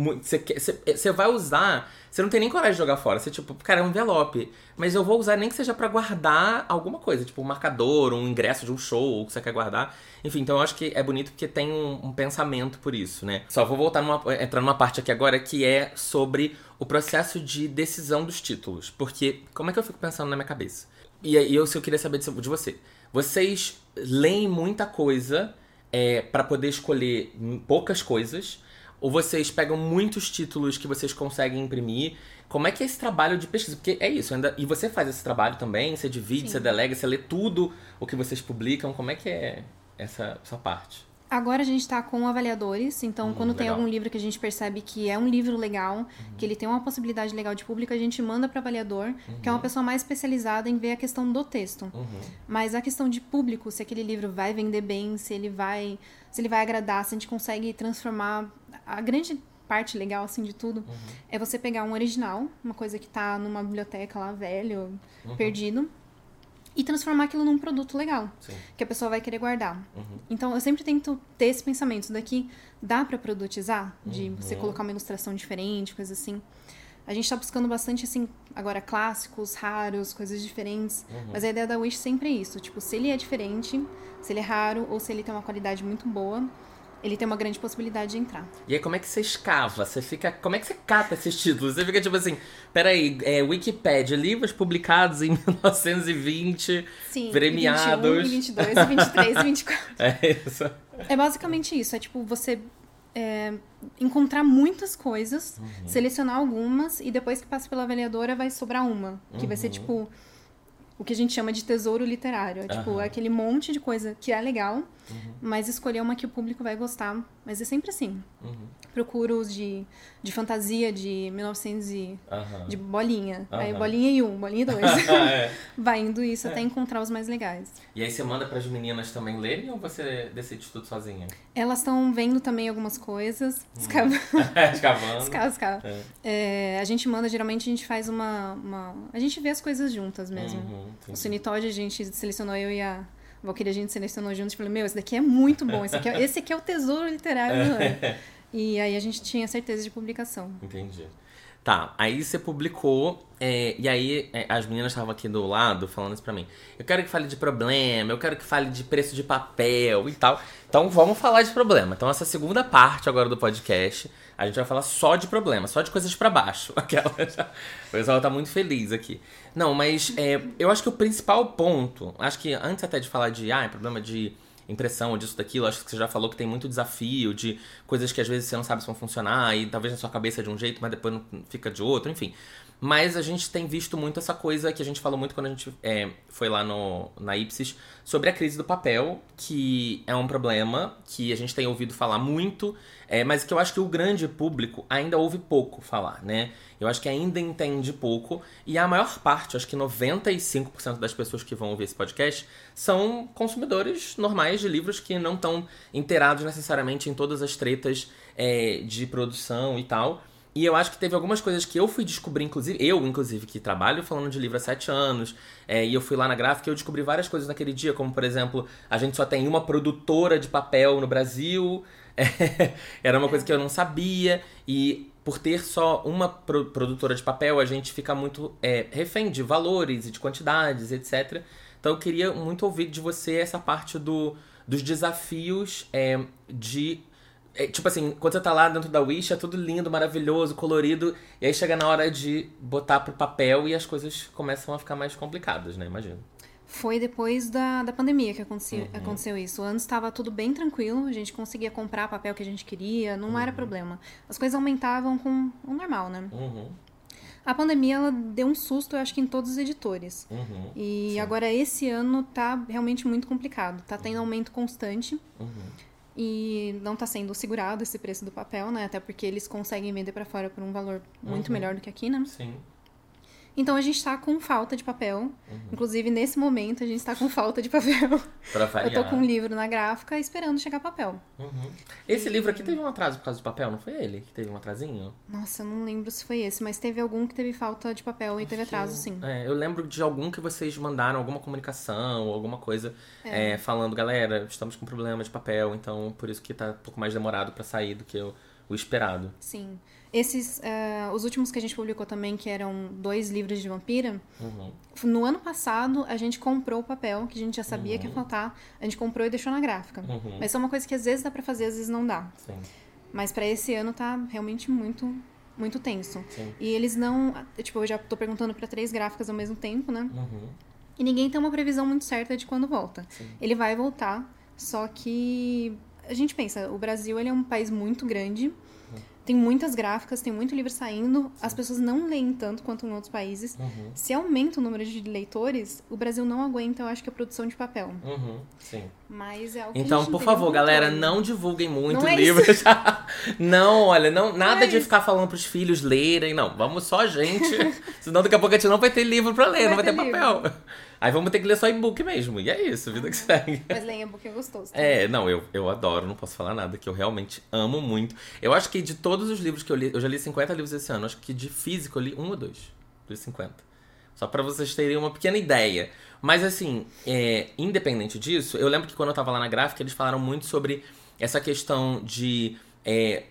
você vai usar, você não tem nem coragem de jogar fora. Você tipo, cara, é um envelope. Mas eu vou usar nem que seja pra guardar alguma coisa, tipo um marcador, um ingresso de um show que você quer guardar. Enfim, então eu acho que é bonito porque tem um, um pensamento por isso, né? Só vou voltar numa, entrar numa parte aqui agora que é sobre o processo de decisão dos títulos. Porque, como é que eu fico pensando na minha cabeça? E, e eu, eu queria saber de, de você. Vocês leem muita coisa é, pra poder escolher poucas coisas? Ou vocês pegam muitos títulos que vocês conseguem imprimir? Como é que é esse trabalho de pesquisa? Porque é isso, ainda, e você faz esse trabalho também? Você divide, Sim. você delega, você lê tudo o que vocês publicam? Como é que é essa, essa parte? Agora a gente tá com avaliadores, então Hum, quando tem legal. algum livro que a gente percebe que é um livro legal, uhum. que ele tem uma possibilidade legal de público, a gente manda para avaliador, uhum. que é uma pessoa mais especializada em ver a questão do texto. Uhum. Mas a questão de público, se aquele livro vai vender bem, se ele vai, se ele vai agradar, se a gente consegue transformar a grande parte legal assim de tudo, uhum. é você pegar um original, uma coisa que tá numa biblioteca lá velho, uhum. perdido, e transformar aquilo num produto legal, Sim. que a pessoa vai querer guardar. Uhum. Então, eu sempre tento ter esse pensamento, isso daqui dá pra produtizar? De uhum. você colocar uma ilustração diferente, coisa assim. A gente tá buscando bastante, assim, agora clássicos, raros, coisas diferentes. Uhum. Mas a ideia da Wish sempre é isso. Tipo, se ele é diferente, se ele é raro, ou se ele tem uma qualidade muito boa, ele tem uma grande possibilidade de entrar. E aí, como é que você escava? Você fica... Como é que você cata esses títulos? Você fica tipo assim, peraí, é, Wikipédia, livros publicados em mil novecentos e vinte, Sim, premiados... e vinte e um, e vinte e dois, e vinte e três, e vinte e quatro. É isso. É basicamente isso. É tipo, você é, encontrar muitas coisas, uhum. selecionar algumas, e depois que passa pela avaliadora vai sobrar uma. Que uhum. vai ser tipo... o que a gente chama de tesouro literário. É, tipo, uhum. aquele monte de coisa que é legal, uhum. mas escolher uma que o público vai gostar. Mas é sempre assim. Uhum. Procuro os de, de fantasia de mil e novecentos e... Uhum. de bolinha. Uhum. Aí bolinha e um, bolinha e dois. é. Vai indo isso é. até encontrar os mais legais. E aí você manda para as meninas também lerem ou você decide tudo sozinha? Elas estão vendo também algumas coisas. Uhum. Escavando. Escavando. Escava, escava. É. É, a gente manda, geralmente a gente faz uma, uma... a gente vê as coisas juntas mesmo. Uhum. O Cinitoide a gente selecionou, eu e a Valkyria, a gente selecionou juntos e falei, meu, esse daqui é muito bom, esse aqui é, esse aqui é o tesouro literário do ano. E aí a gente tinha certeza de publicação. Entendi. Tá, aí você publicou, é, e aí é, as meninas estavam aqui do lado falando isso pra mim. Eu quero que fale de problema, eu quero que fale de preço de papel e tal. Então vamos falar de problema. Então essa segunda parte agora do podcast, a gente vai falar só de problema, só de coisas pra baixo. Aquela já... O pessoal tá muito feliz aqui. Não, mas é, eu acho que o principal ponto, acho que antes até de falar de ah, é problema de impressão, disso, daquilo, acho que você já falou que tem muito desafio de coisas que às vezes você não sabe se vão funcionar e talvez na sua cabeça é de um jeito, mas depois não fica de outro, enfim. Mas a gente tem visto muito essa coisa que a gente falou muito quando a gente é, foi lá no, na Ipsis, sobre a crise do papel, que é um problema que a gente tem ouvido falar muito, é, mas que eu acho que o grande público ainda ouve pouco falar, né? Eu acho que ainda entende pouco, e a maior parte, acho que noventa e cinco por cento das pessoas que vão ouvir esse podcast são consumidores normais de livros que não estão inteirados necessariamente em todas as tretas é, de produção e tal. E eu acho que teve algumas coisas que eu fui descobrir, inclusive, eu, inclusive, que trabalho falando de livro há sete anos, é, e eu fui lá na gráfica e eu descobri várias coisas naquele dia, como, por exemplo, a gente só tem uma produtora de papel no Brasil, é, era uma coisa que eu não sabia, e por ter só uma pro- produtora de papel, a gente fica muito é, refém de valores e de quantidades, etcétera. Então eu queria muito ouvir de você essa parte do, dos desafios é, de... É, tipo assim, quando você tá lá dentro da Wish, é tudo lindo, maravilhoso, colorido, e aí chega na hora de botar pro papel e as coisas começam a ficar mais complicadas, né? Imagino. Foi depois da, da pandemia que aconteceu, uhum. aconteceu isso. Antes estava tudo bem tranquilo, a gente conseguia comprar papel que a gente queria, não uhum. era problema. As coisas aumentavam com o normal, né? Uhum. A pandemia, ela deu um susto, eu acho que em todos os editores. Uhum. E Sim. agora esse ano tá realmente muito complicado. Tá tendo aumento constante. Uhum. E não está sendo segurado esse preço do papel, né? Até porque eles conseguem vender para fora por um valor muito uhum. melhor do que aqui, né? Sim. Então a gente tá com falta de papel. Uhum. Inclusive, nesse momento, a gente tá com falta de papel. Pra variar. Eu tô com um livro na gráfica esperando chegar papel. Uhum. Esse e... livro aqui teve um atraso por causa do papel, não foi ele que teve um atrasinho? Nossa, eu não lembro se foi esse, mas teve algum que teve falta de papel e teve atraso, sim. É, eu lembro de algum que vocês mandaram alguma comunicação ou alguma coisa é. É, falando, galera, estamos com problema de papel, então por isso que tá um pouco mais demorado pra sair do que o, o esperado. Sim. Esses, uh, os últimos que a gente publicou também, que eram dois livros de vampira, uhum. no ano passado a gente comprou o papel, que a gente já sabia uhum. que ia faltar, a gente comprou e deixou na gráfica. Uhum. Mas isso é uma coisa que às vezes dá pra fazer, às vezes não dá. Sim. Mas pra esse ano tá realmente muito, muito tenso. Sim. E eles não, tipo, eu já tô perguntando pra três gráficas ao mesmo tempo, né? Uhum. E ninguém tem uma previsão muito certa de quando volta. Sim. Ele vai voltar, só que a gente pensa, o Brasil ele é um país muito grande. Tem muitas gráficas, tem muito livro saindo. Sim. As pessoas não leem tanto quanto em outros países. Uhum. Se aumenta o número de leitores, o Brasil não aguenta, eu acho que a produção de papel. Uhum. Sim. Mas é algo que Então, a gente por favor, um galera, não divulguem muito não livros. É não, olha, não, nada não é de isso. ficar falando pros filhos lerem, não. Vamos só a gente. Senão daqui a pouco a gente não vai ter livro pra ler, não vai, não vai ter, ter papel. Aí vamos ter que ler só e-book mesmo. E é isso, vida que segue. Mas ler e-book é gostoso. Também. É, não, eu, eu adoro, não posso falar nada, que eu realmente amo muito. Eu acho que de todos os livros que eu li, eu já li cinquenta livros esse ano, acho que de físico eu li um ou dois dos cinquenta. Só pra vocês terem uma pequena ideia. Mas assim, é, independente disso, eu lembro que quando eu tava lá na gráfica, eles falaram muito sobre essa questão de... É,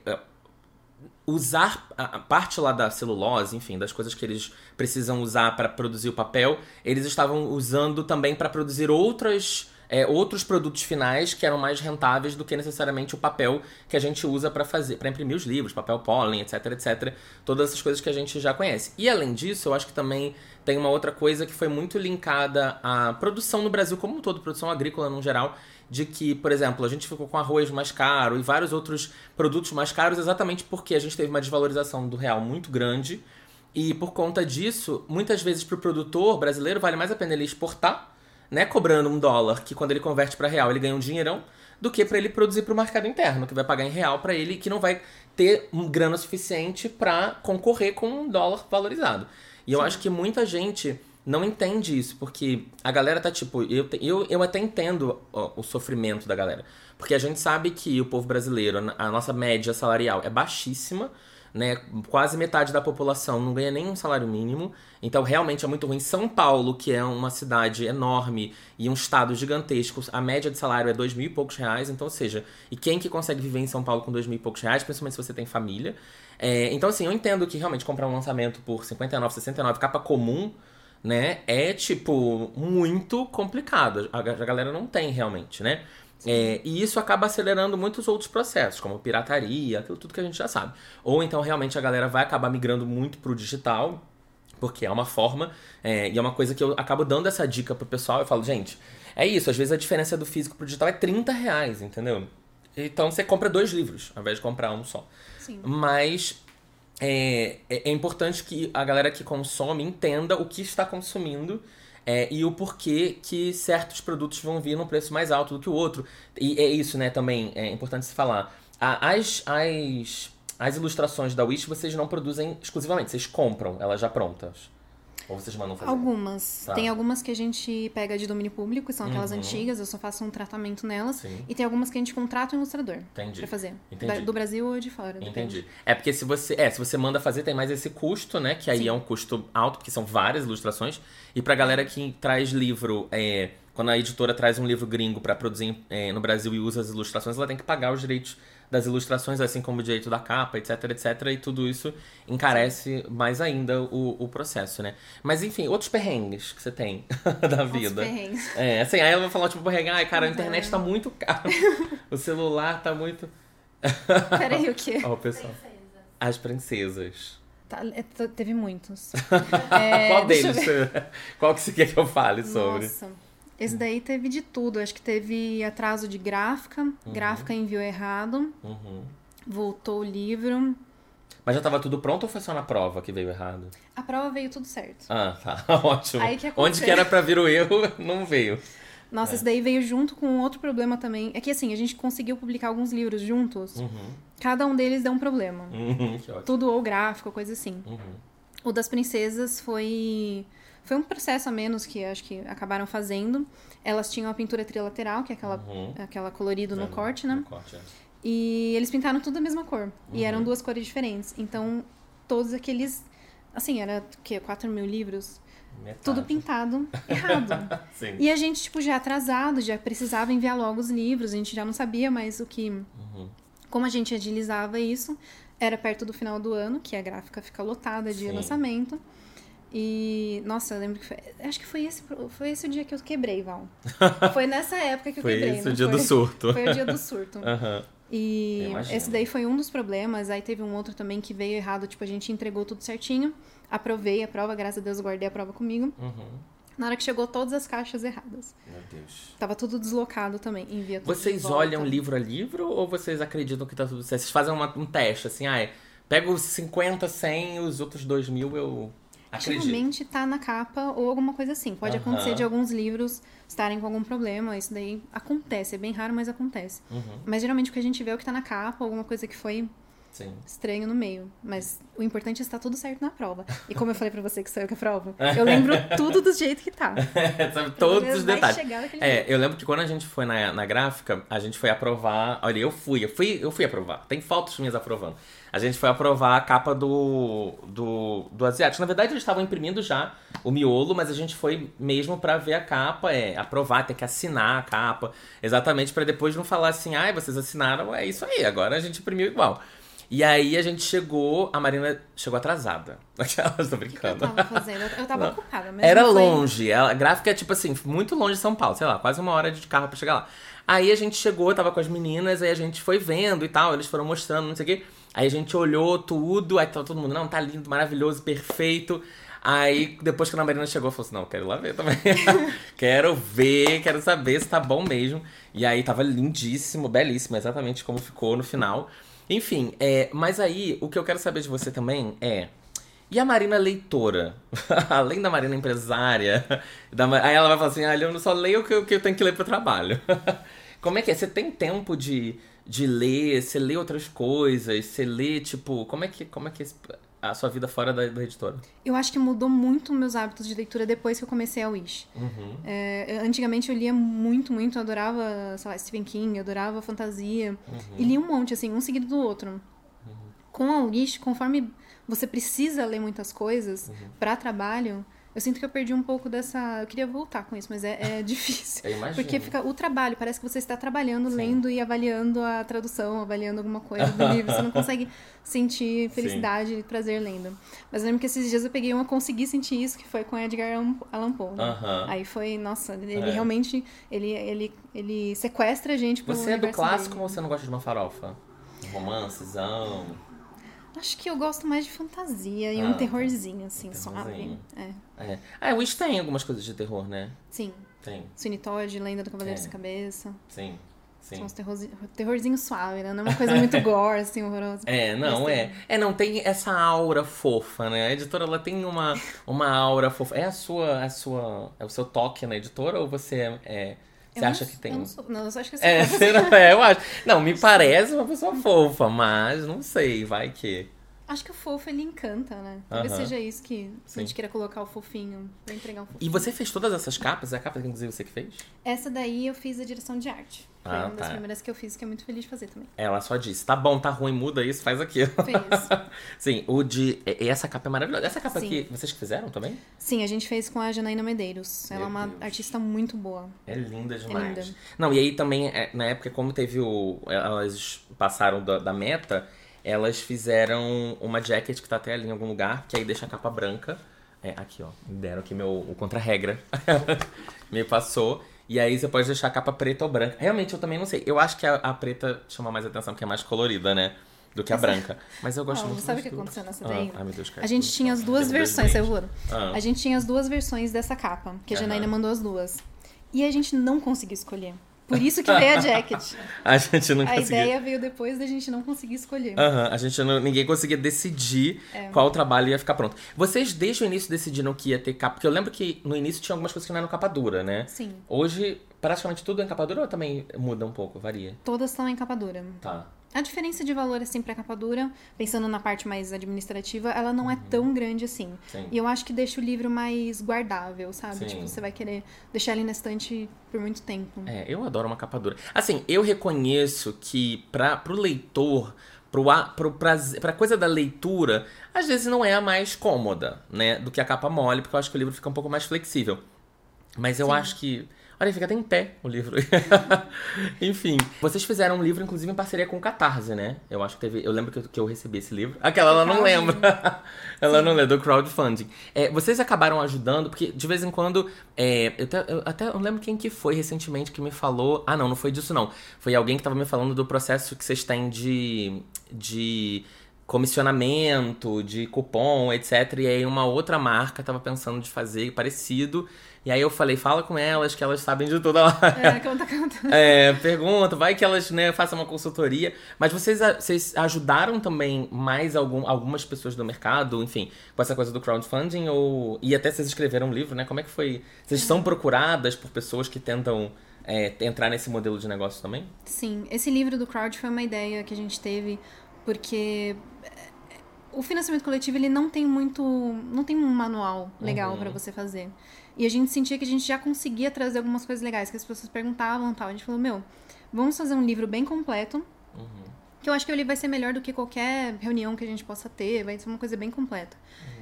usar a parte lá da celulose, enfim, das coisas que eles precisam usar para produzir o papel, eles estavam usando também para produzir outras, é, outros produtos finais que eram mais rentáveis do que necessariamente o papel que a gente usa para fazer, para imprimir os livros, papel pólen, etc, etc, todas essas coisas que a gente já conhece. E além disso, eu acho que também tem uma outra coisa que foi muito linkada à produção no Brasil como um todo, produção agrícola no geral, de que, por exemplo, a gente ficou com arroz mais caro e vários outros produtos mais caros exatamente porque a gente teve uma desvalorização do real muito grande e por conta disso, muitas vezes para o produtor brasileiro vale mais a pena ele exportar, né, cobrando um dólar que quando ele converte para real ele ganha um dinheirão, do que para ele produzir para o mercado interno, que vai pagar em real para ele e que não vai ter um grana suficiente para concorrer com um dólar valorizado. E eu Sim. acho que muita gente não entende isso, porque a galera tá tipo... Eu, eu, eu até entendo ó, o sofrimento da galera. Porque a gente sabe que o povo brasileiro, a nossa média salarial é baixíssima, né? Quase metade da população não ganha nem um salário mínimo. Então, realmente é muito ruim. São Paulo, que é uma cidade enorme e um estado gigantesco, a média de salário é dois mil e poucos reais. Então, ou seja, e quem que consegue viver em São Paulo com dois mil e poucos reais, principalmente se você tem família? É, então, assim, eu entendo que realmente comprar um lançamento por cinquenta e nove, sessenta e nove, capa comum, né, é, tipo, muito complicado. A, a galera não tem, realmente, né? É, e isso acaba acelerando muitos outros processos, como pirataria, aquilo tudo que a gente já sabe. Ou então, realmente, a galera vai acabar migrando muito pro digital, porque é uma forma, é, e é uma coisa que eu acabo dando essa dica pro pessoal. Eu falo, gente, é isso, às vezes a diferença do físico pro digital é trinta reais, entendeu? Então, você compra dois livros, ao invés de comprar um só. Sim. Mas... É, é importante que a galera que consome entenda o que está consumindo é, e o porquê que certos produtos vão vir num preço mais alto do que o outro. E é isso, né, também é importante se falar. As, as, as ilustrações da Wish vocês não produzem exclusivamente, vocês compram elas já prontas. Ou vocês mandam fazer? Algumas. Tá. Tem algumas que a gente pega de domínio público, que são aquelas Uhum. antigas, eu só faço um tratamento nelas. Sim. E tem algumas que a gente contrata um ilustrador Entendi. pra fazer. Entendi. Da, do Brasil ou de fora. Entendi. Depende. É porque se você, é, se você manda fazer, tem mais esse custo, né? Que aí Sim. é um custo alto, porque são várias ilustrações. E pra galera que traz livro, é, quando a editora traz um livro gringo pra produzir é, no Brasil e usa as ilustrações, ela tem que pagar os direitos das ilustrações, assim como o direito da capa, etc, etc. E tudo isso encarece mais ainda o, o processo, né? Mas enfim, outros perrengues que você tem da vida. Outros perrengues. É, assim, aí ela vai falar, tipo, perrengue, ai, cara, a Uhum. internet tá muito cara. O celular tá muito... Peraí, o quê? Ó, o pessoal. As princesas. Tá, é, t- teve muitos. É, qual deixa eu deles? Qual que você quer que eu fale sobre? Nossa. Esse daí teve de tudo. Acho que teve atraso de gráfica. Uhum. Gráfica enviou errado. Uhum. Voltou o livro. Mas já tava tudo pronto ou foi só na prova que veio errado? A prova veio tudo certo. Ah, tá. Ótimo. Aí que Onde aconteceu? que era pra vir o erro, não veio. Nossa, É. esse daí veio junto com outro problema também. É que assim, a gente conseguiu publicar alguns livros juntos. Uhum. Cada um deles deu um problema. Uhum, que ótimo. Tudo ou gráfico, coisa assim. Uhum. O das princesas foi... Foi um processo a menos que acho que acabaram fazendo. Elas tinham a pintura trilateral, que é aquela, uhum. aquela colorido no é, corte, né? No corte, é. E eles pintaram tudo da mesma cor. Uhum. E eram duas cores diferentes. Então, todos aqueles... Assim, era o quê? quatro mil livros? Metade. Tudo pintado errado. Sim. E a gente, tipo, já atrasado, já precisava enviar logo os livros. A gente já não sabia mais o que... Uhum. Como a gente agilizava isso. Era perto do final do ano, que a gráfica fica lotada de Sim. lançamento. E, nossa, eu lembro que foi... Acho que foi esse, foi esse o dia que eu quebrei, Val. Foi nessa época que eu foi quebrei. Foi esse o dia foi? do surto. Foi o dia do surto. Uhum. E esse daí foi um dos problemas. Aí teve um outro também que veio errado. Tipo, a gente entregou tudo certinho. Aprovei a prova, graças a Deus eu guardei a prova comigo. Uhum. Na hora que chegou, todas as caixas erradas. Meu Deus. Tava tudo deslocado também. Envia tudo Vocês olham livro a livro ou vocês acreditam que tá tudo certo? Vocês fazem uma, um teste, assim, ah, pego os cinquenta, cem e os outros dois mil eu... Acredito. Geralmente tá na capa ou alguma coisa assim. Pode uhum. acontecer de alguns livros estarem com algum problema. Isso daí acontece. É bem raro, mas acontece. Uhum. Mas geralmente o que a gente vê é o que tá na capa. Alguma coisa que foi Sim. estranho no meio. Mas o importante é estar tudo certo na prova. E como eu falei pra você que sou eu que aprovo, eu lembro tudo do jeito que tá. Sabe todos os detalhes. É, eu lembro que quando a gente foi na, na gráfica, a gente foi aprovar... Olha, eu fui, eu fui, eu fui aprovar. Tem fotos minhas aprovando. A gente foi aprovar a capa do, do, do asiático. Na verdade, eles estavam imprimindo já o miolo, mas a gente foi mesmo pra ver a capa, é, aprovar, ter que assinar a capa, exatamente pra depois não falar assim, ai, ah, vocês assinaram, é isso aí, agora a gente imprimiu igual. E aí a gente chegou, a Marina chegou atrasada. Aquelas, tô brincando. O que eu tava fazendo? Eu tava não. ocupada. Mas Era foi... longe, a gráfica é tipo assim, muito longe de São Paulo, sei lá, quase uma hora de carro pra chegar lá. Aí a gente chegou, tava com as meninas, aí a gente foi vendo e tal, eles foram mostrando, não sei o quê. Aí a gente olhou tudo, aí tava todo mundo, não, tá lindo, maravilhoso, perfeito. Aí depois que a Marina chegou, falou assim, não, quero lá ver também. Quero ver, quero saber se tá bom mesmo. E aí tava lindíssimo, belíssimo, exatamente como ficou no final. Enfim, é, mas aí o que eu quero saber de você também é... E a Marina leitora? Além da Marina empresária, da, aí ela vai falar assim, ah, eu só leio o que eu, que eu tenho que ler pro trabalho. Como é que é? Você tem tempo de, de ler? Você lê outras coisas? Você lê, tipo... Como é que, como é, que é a sua vida fora da, da editora? Eu acho que mudou muito meus hábitos de leitura depois que eu comecei a Wish. Uhum. É, antigamente eu lia muito, muito. Eu adorava, sei lá, Stephen King, eu adorava fantasia. Uhum. E lia um monte, assim, um seguido do outro. Uhum. Com a Wish, conforme você precisa ler muitas coisas uhum. pra trabalho... Eu sinto que eu perdi um pouco dessa... Eu queria voltar com isso, mas é, é difícil. Eu imagino. Porque fica o trabalho, parece que você está trabalhando, Sim. lendo e avaliando a tradução, avaliando alguma coisa do livro. Você não consegue sentir felicidade Sim. e prazer lendo. Mas eu lembro que esses dias eu peguei uma, consegui sentir isso, que foi com Edgar Allan Poe. Né? Uh-huh. Aí foi, nossa, ele é. realmente... Ele, ele, ele sequestra a gente pro Você é do clássico dele. Ou você não gosta de uma farofa? Um romancezão... Acho que eu gosto mais de fantasia e ah, um terrorzinho, assim, terrorzinho. suave. É. É. Ah, o Wish tem algumas coisas de terror, né? Sim. Tem. Sweeney Todd, Lenda do Cavaleiro Sem Cabeça. Sim. Sim. São uns terrorzinhos terrorzinho suave, né? Não é uma coisa muito gore, assim, horrorosa. É, não, é. É, não, tem essa aura fofa, né? A editora, ela tem uma, uma aura fofa. É a sua, a sua... É o seu toque na editora ou você é... é você eu acha não, que tem... Eu não, sou, não, eu só acho que eu sou é, você não, é, eu acho. Não, me parece uma pessoa fofa, mas não sei, vai que... Acho que o fofo, ele encanta, né? Talvez uh-huh. seja isso que Sim. a gente queira colocar o fofinho, pra entregar um fofinho. E você fez todas essas capas? É a capa que, inclusive, você que fez? Essa daí eu fiz a direção de arte. Foi ah, uma das tá. primeiras que eu fiz, que é muito feliz de fazer também. Ela só disse, tá bom, tá ruim, muda isso, faz aquilo. Fez. Sim, o de... Essa capa é maravilhosa. Essa capa Sim. aqui, vocês que fizeram também? Sim, a gente fez com a Janaína Medeiros. Meu Ela é uma Deus. artista muito boa. É linda demais. É linda. Não, e aí também, na época, como teve o... Elas passaram da, da meta... Elas fizeram uma jacket que tá até ali em algum lugar, que aí deixa a capa branca. É, aqui, ó. Me deram aqui meu, o contra-regra. Me passou. E aí você pode deixar a capa preta ou branca. Realmente, eu também não sei. Eu acho que a, a preta chama mais atenção, porque é mais colorida, né? Do que a branca. Mas eu gosto oh, muito Sabe o que duas. aconteceu nessa daí? Ah, ai, meu Deus, cara. A gente tinha as duas versões, saiu voando. Ah. A gente tinha as duas versões dessa capa, que a Janaína mandou as duas. E a gente não conseguiu escolher. Por isso que veio a jacket. A gente não a conseguia. A ideia veio depois da gente não conseguir escolher. Aham, uhum, a gente não, ninguém conseguia decidir é. qual trabalho ia ficar pronto. Vocês desde o início decidiram que ia ter capa, porque eu lembro que no início tinha algumas coisas que não eram capa dura, né? Sim. Hoje, praticamente tudo é em capa dura ou também muda um pouco, varia? Todas estão em capa dura. Tá. A diferença de valor, assim, pra capa dura, pensando na parte mais administrativa, ela não uhum. é tão grande assim. Sim. E eu acho que deixa o livro mais guardável, sabe? Sim. Tipo, você vai querer deixar ele na estante por muito tempo. É, eu adoro uma capa dura. Assim, eu reconheço que pra, pro leitor... Pro, pro prazer, pra coisa da leitura, às vezes não é a mais cômoda, né? Do que a capa mole, porque eu acho que o livro fica um pouco mais flexível. Mas eu Sim. acho que... Olha, fica até em pé o livro. Enfim. Vocês fizeram um livro, inclusive, em parceria com o Catarse, né? Eu acho que teve... Eu lembro que eu, que eu recebi esse livro. Aquela, ela não lembra. Ela Sim. não lembra, do crowdfunding. É, vocês acabaram ajudando, porque de vez em quando... É, eu, até, eu até eu lembro quem que foi recentemente que me falou... Ah, não, não foi disso, não. Foi alguém que tava me falando do processo que vocês têm de... de comissionamento, de cupom, etcétera. E aí uma outra marca tava pensando de fazer parecido. E aí eu falei, fala com elas, que elas sabem de tudo. É, conta, conta. É, pergunta, vai que elas, né, façam uma consultoria. Mas vocês, vocês ajudaram também mais algum, algumas pessoas do mercado, enfim, com essa coisa do crowdfunding? Ou... E até vocês escreveram um livro, né? Como é que foi? Vocês é. são procuradas por pessoas que tentam é, entrar nesse modelo de negócio também? Sim, esse livro do crowd foi uma ideia que a gente teve, porque... O financiamento coletivo, ele não tem muito... Não tem um manual legal uhum. pra você fazer. E a gente sentia que a gente já conseguia trazer algumas coisas legais, que as pessoas perguntavam e tal. A gente falou, meu, vamos fazer um livro bem completo. Uhum. Que eu acho que o livro vai ser melhor do que qualquer reunião que a gente possa ter. Vai ser uma coisa bem completa. Uhum.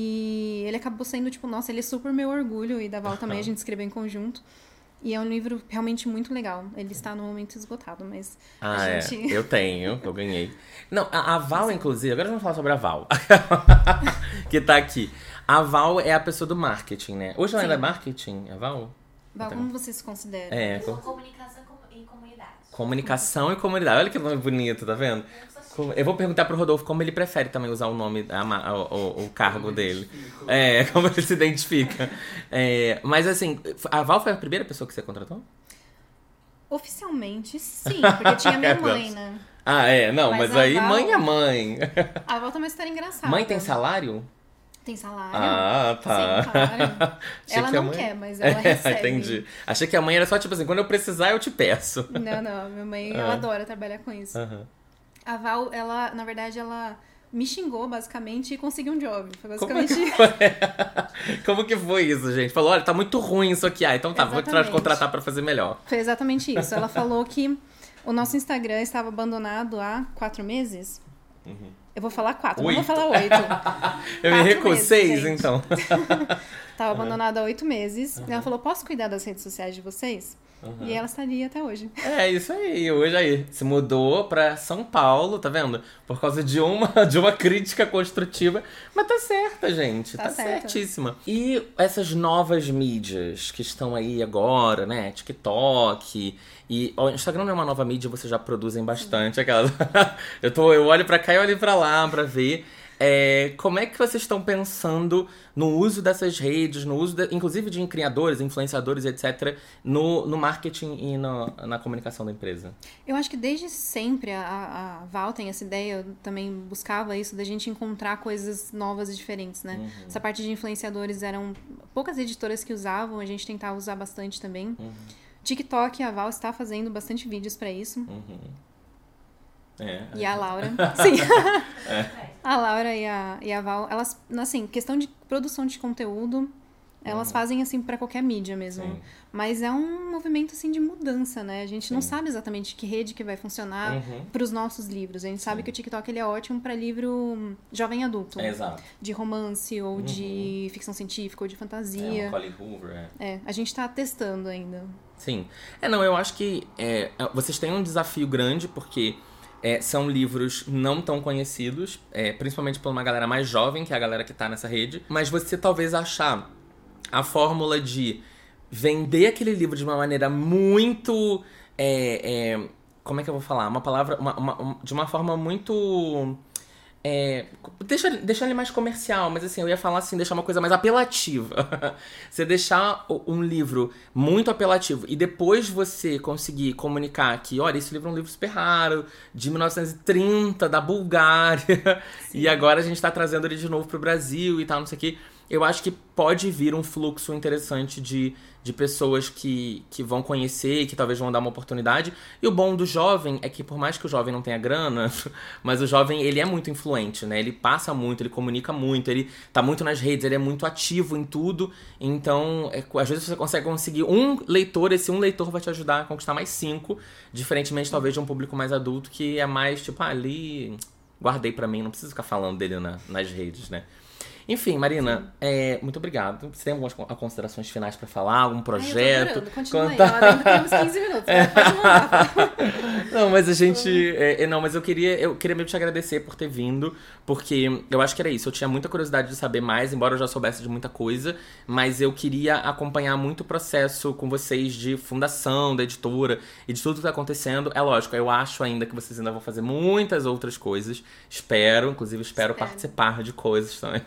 E ele acabou sendo, tipo, nossa, ele é super meu orgulho. E da Val também, a gente escreveu em conjunto. E é um livro realmente muito legal. Ele está no momento esgotado, mas ah, a gente... é. Eu tenho, eu ganhei. Não, a, a Val, Sim. inclusive... Agora vamos falar sobre a Val. Que tá aqui. A Val é a pessoa do marketing, né? Hoje ela ainda é marketing, a Val? Val, como você se considera? É, com... Comunicação e comunidade. Comunicação e comunidade. Olha que nome bonito, tá vendo? Eu vou perguntar pro Rodolfo como ele prefere também usar o nome, a, o, o cargo como dele. É, como ele se identifica. É, mas assim, a Val foi a primeira pessoa que você contratou? Oficialmente, sim, porque tinha minha mãe, né? Ah, é, não, mas, mas aí Val... mãe é mãe. A Val tem uma história engraçada. Mãe tem salário? Tem salário. Ah, tá. Sim, claro. Ela não mãe... quer, mas ela recebe. Entendi. Achei que a mãe era só tipo assim, quando eu precisar eu te peço. Não, não, minha mãe, ah. ela adora trabalhar com isso. Uhum. A Val, ela, na verdade, ela me xingou, basicamente, e conseguiu um job. Foi basicamente Como, é que foi? Como que foi isso, gente? Falou, olha, tá muito ruim isso aqui. Ah, então tá, exatamente. Vou te contratar pra fazer melhor. Foi exatamente isso. Ela falou que o nosso Instagram estava abandonado há quatro meses. Uhum. Eu vou falar quatro, oito. não vou falar oito. Eu me recuso, seis, então. Tava uhum. abandonado há oito meses. Uhum. Ela falou, posso cuidar das redes sociais de vocês? Uhum. E ela estaria até hoje. É, isso aí. Hoje aí. Se mudou pra São Paulo, tá vendo? Por causa de uma, de uma crítica construtiva. Mas tá certa, gente. Tá, tá certíssima. E essas novas mídias que estão aí agora, né? TikTok... E o Instagram não é uma nova mídia, vocês já produzem bastante. Aquela... eu, tô, eu olho pra cá e olho pra lá pra ver. É, como é que vocês estão pensando no uso dessas redes, no uso, de, inclusive de criadores, influenciadores, etcétera, no, no marketing e no, na comunicação da empresa? Eu acho que desde sempre a, a Val tem essa ideia, eu também buscava isso, da gente encontrar coisas novas e diferentes, né? Uhum. Essa parte de influenciadores eram poucas editoras que usavam, a gente tentava usar bastante também. Uhum. TikTok, a Val está fazendo bastante vídeos pra isso. Uhum. É, e é. a Laura. Sim. É. A Laura e a, e a Val, elas, assim, questão de produção de conteúdo, elas uhum. fazem, assim, pra qualquer mídia mesmo. Sim. Mas é um movimento, assim, de mudança, né? A gente Sim. não sabe exatamente que rede que vai funcionar uhum. pros nossos livros. A gente Sim. sabe que o TikTok, ele é ótimo pra livro jovem adulto. É, exato. De romance, ou uhum. de ficção científica, ou de fantasia. É, Colin Hoover, é. É, a gente tá testando ainda. Sim. É, não, eu acho que é, vocês têm um desafio grande, porque é, são livros não tão conhecidos, é, principalmente por uma galera mais jovem, que é a galera que tá nessa rede. Mas você talvez achar a fórmula de vender aquele livro de uma maneira muito... É, é, como é que eu vou falar? Uma palavra... Uma, uma, de uma forma muito... É, deixa, deixar ele mais comercial, mas assim, eu ia falar assim, deixar uma coisa mais apelativa. Você deixar um livro muito apelativo e depois você conseguir comunicar que, olha, esse livro é um livro super raro, de mil novecentos e trinta, da Bulgária, Sim. e agora a gente tá trazendo ele de novo pro Brasil e tal, não sei o quê. eu acho que pode vir um fluxo interessante de, de pessoas que, que vão conhecer, que talvez vão dar uma oportunidade. E o bom do jovem é que, por mais que o jovem não tenha grana, mas o jovem, ele é muito influente, né? Ele passa muito, ele comunica muito, ele tá muito nas redes, ele é muito ativo em tudo. Então, é, às vezes você consegue conseguir um leitor, esse um leitor vai te ajudar a conquistar mais cinco, diferentemente, talvez, de um público mais adulto, que é mais, tipo, ah, ali, guardei pra mim, não preciso ficar falando dele na, nas redes, né? Enfim, Marina, é, muito obrigado. Você tem algumas considerações finais pra falar? Algum projeto? Ai, Continua Contar... aí, ainda temos quinze minutos. É. Pode mandar. Não, mas a gente... É, não, mas eu queria, eu queria mesmo te agradecer por ter vindo, porque eu acho que era isso. Eu tinha muita curiosidade de saber mais, embora eu já soubesse de muita coisa, mas eu queria acompanhar muito o processo com vocês de fundação da editora e de tudo que tá acontecendo. É lógico, eu acho ainda que vocês ainda vão fazer muitas outras coisas. Espero, inclusive espero, espero. participar de coisas também.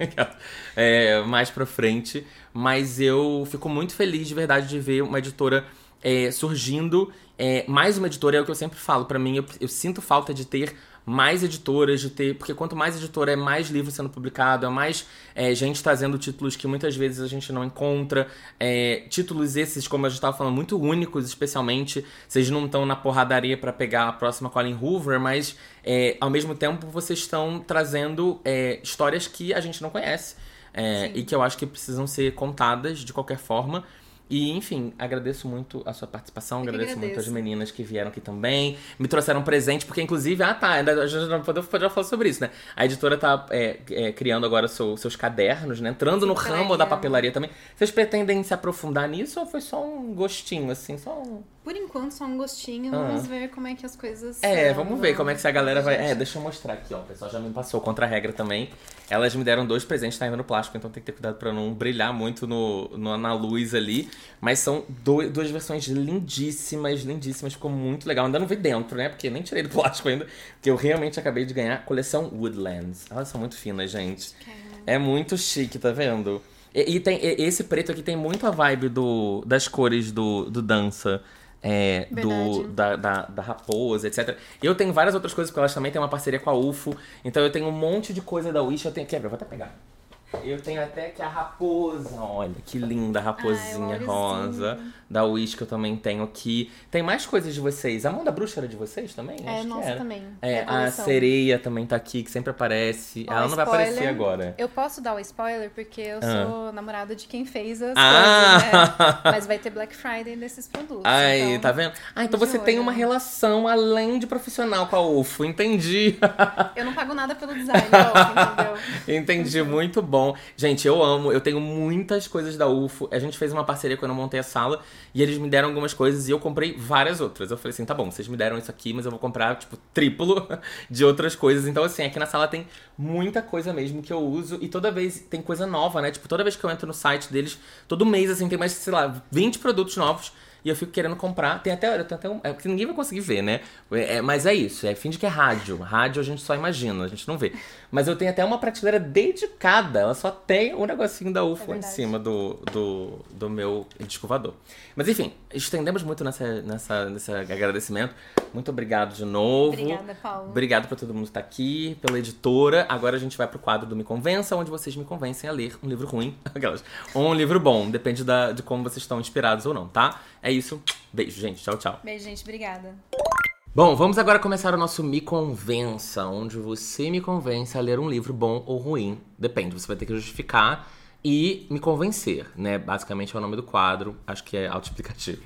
É, mais pra frente, mas eu fico muito feliz de verdade de ver uma editora é, surgindo, é, mais uma editora, é o que eu sempre falo, pra mim eu, eu sinto falta de ter mais editoras, de ter, porque quanto mais editora é mais livro sendo publicado, é mais é, gente trazendo títulos que muitas vezes a gente não encontra, é, títulos esses, como a gente estava falando, muito únicos, especialmente, vocês não estão na porradaria para pegar a próxima Colleen Hoover, mas é, ao mesmo tempo vocês estão trazendo é, histórias que a gente não conhece, é, e que eu acho que precisam ser contadas de qualquer forma. E, enfim, agradeço muito a sua participação, agradeço, agradeço muito as meninas que vieram aqui também, me trouxeram um presente, porque inclusive, ah tá, a gente não pode falar sobre isso, né? A editora tá é, é, criando agora seu, seus cadernos, né? Entrando Sim, no ramo da papelaria também. Vocês pretendem se aprofundar nisso ou foi só um gostinho, assim, só um... Por enquanto, só um gostinho, ah. vamos ver como é que as coisas... É, vamos ver como é que essa galera vai... É, deixa eu mostrar aqui, ó, o pessoal já me passou contra a regra também. Elas me deram dois presentes, tá ainda no plástico, então tem que ter cuidado pra não brilhar muito no, no, na luz ali. Mas são dois, duas versões lindíssimas, lindíssimas, ficou muito legal. Ainda não vi dentro, né, porque nem tirei do plástico ainda, porque eu realmente acabei de ganhar a coleção Woodlands. Elas são muito finas, gente. É muito chique, tá vendo? E, e tem, e, esse preto aqui tem muito a vibe do, das cores do, do Dança. É, do, da, da, da raposa, etcétera. Eu tenho várias outras coisas, porque elas também têm uma parceria com a U F O. Então eu tenho um monte de coisa da Wish. Eu tenho... Quebra, eu vou até pegar. Eu tenho até que a raposa, olha, que linda, a raposinha Ai, rosa da Wish que eu também tenho aqui. Tem mais coisas de vocês. A mão da bruxa era de vocês também? É, Acho nossa, que era. também. É, a sereia também tá aqui, que sempre aparece. Ó, Ela não spoiler, vai aparecer agora. Eu posso dar o spoiler, porque eu ah. sou namorada de quem fez as ah. coisas, né? Mas vai ter Black Friday nesses produtos. Ai, então, tá vendo? Ah, então você olho. tem uma relação além de profissional com a U F O, entendi. Eu não pago nada pelo design da U F O, entendeu? Entendi, muito bom. Gente, eu amo, eu tenho muitas coisas da U F O. A gente fez uma parceria quando eu montei a sala e eles me deram algumas coisas e eu comprei várias outras. Eu falei assim, tá bom, vocês me deram isso aqui, mas eu vou comprar, tipo, triplo de outras coisas. Então, assim, aqui na sala tem muita coisa mesmo que eu uso e toda vez tem coisa nova, né? Tipo, toda vez que eu entro no site deles, todo mês, assim, tem mais, sei lá, vinte produtos novos. E eu fico querendo comprar. Tem até, tem até um... É porque ninguém vai conseguir ver, né? É, mas é isso. É fim de que é rádio. Rádio a gente só imagina, a gente não vê. Mas eu tenho até uma prateleira dedicada. Ela só tem um negocinho da U F O é em cima do, do, do meu disco voador. Mas enfim, estendemos muito nessa, nessa, nesse agradecimento. Muito obrigado de novo. Obrigada, Paulo. Obrigado pra todo mundo que tá aqui, pela editora. Agora a gente vai pro quadro do Me Convença, onde vocês me convencem a ler um livro ruim. Ou um livro bom. Depende da, de como vocês estão inspirados ou não, tá? É isso. Beijo, gente. Tchau, tchau. Beijo, gente. Obrigada. Bom, vamos agora começar o nosso Me Convença, onde você me convence a ler um livro bom ou ruim. Depende, você vai ter que justificar e me convencer, né? Basicamente é o nome do quadro, acho que é autoexplicativo.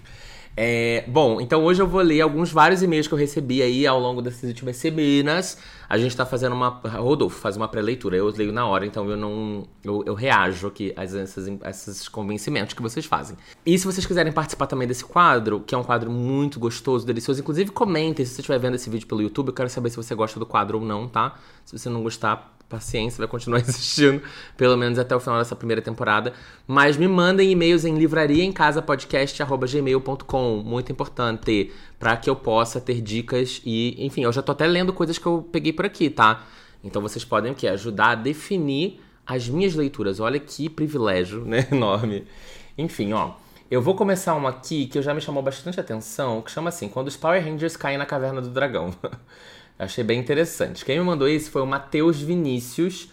É, bom, então hoje eu vou ler alguns vários e-mails que eu recebi aí ao longo dessas últimas semanas. A gente tá fazendo uma... Rodolfo faz uma pré-leitura, eu leio na hora, então eu não... Eu, eu reajo aqui a esses, esses convencimentos que vocês fazem. E se vocês quiserem participar também desse quadro, que é um quadro muito gostoso, delicioso, inclusive comentem se você estiver vendo esse vídeo pelo YouTube, eu quero saber se você gosta do quadro ou não, tá? Se você não gostar... paciência, vai continuar existindo, pelo menos até o final dessa primeira temporada. Mas me mandem e-mails em livrariaemcasapodcast arroba gmail ponto com, muito importante, para que eu possa ter dicas e, enfim, eu já tô até lendo coisas que eu peguei por aqui, tá? Então vocês podem o quê? Ajudar a definir as minhas leituras. Olha que privilégio, né? Enorme. Enfim, ó. Eu vou começar uma aqui que já me chamou bastante atenção, que chama assim, Quando os Power Rangers Caem na Caverna do Dragão. Achei bem interessante. Quem me mandou isso foi o Matheus Vinícius.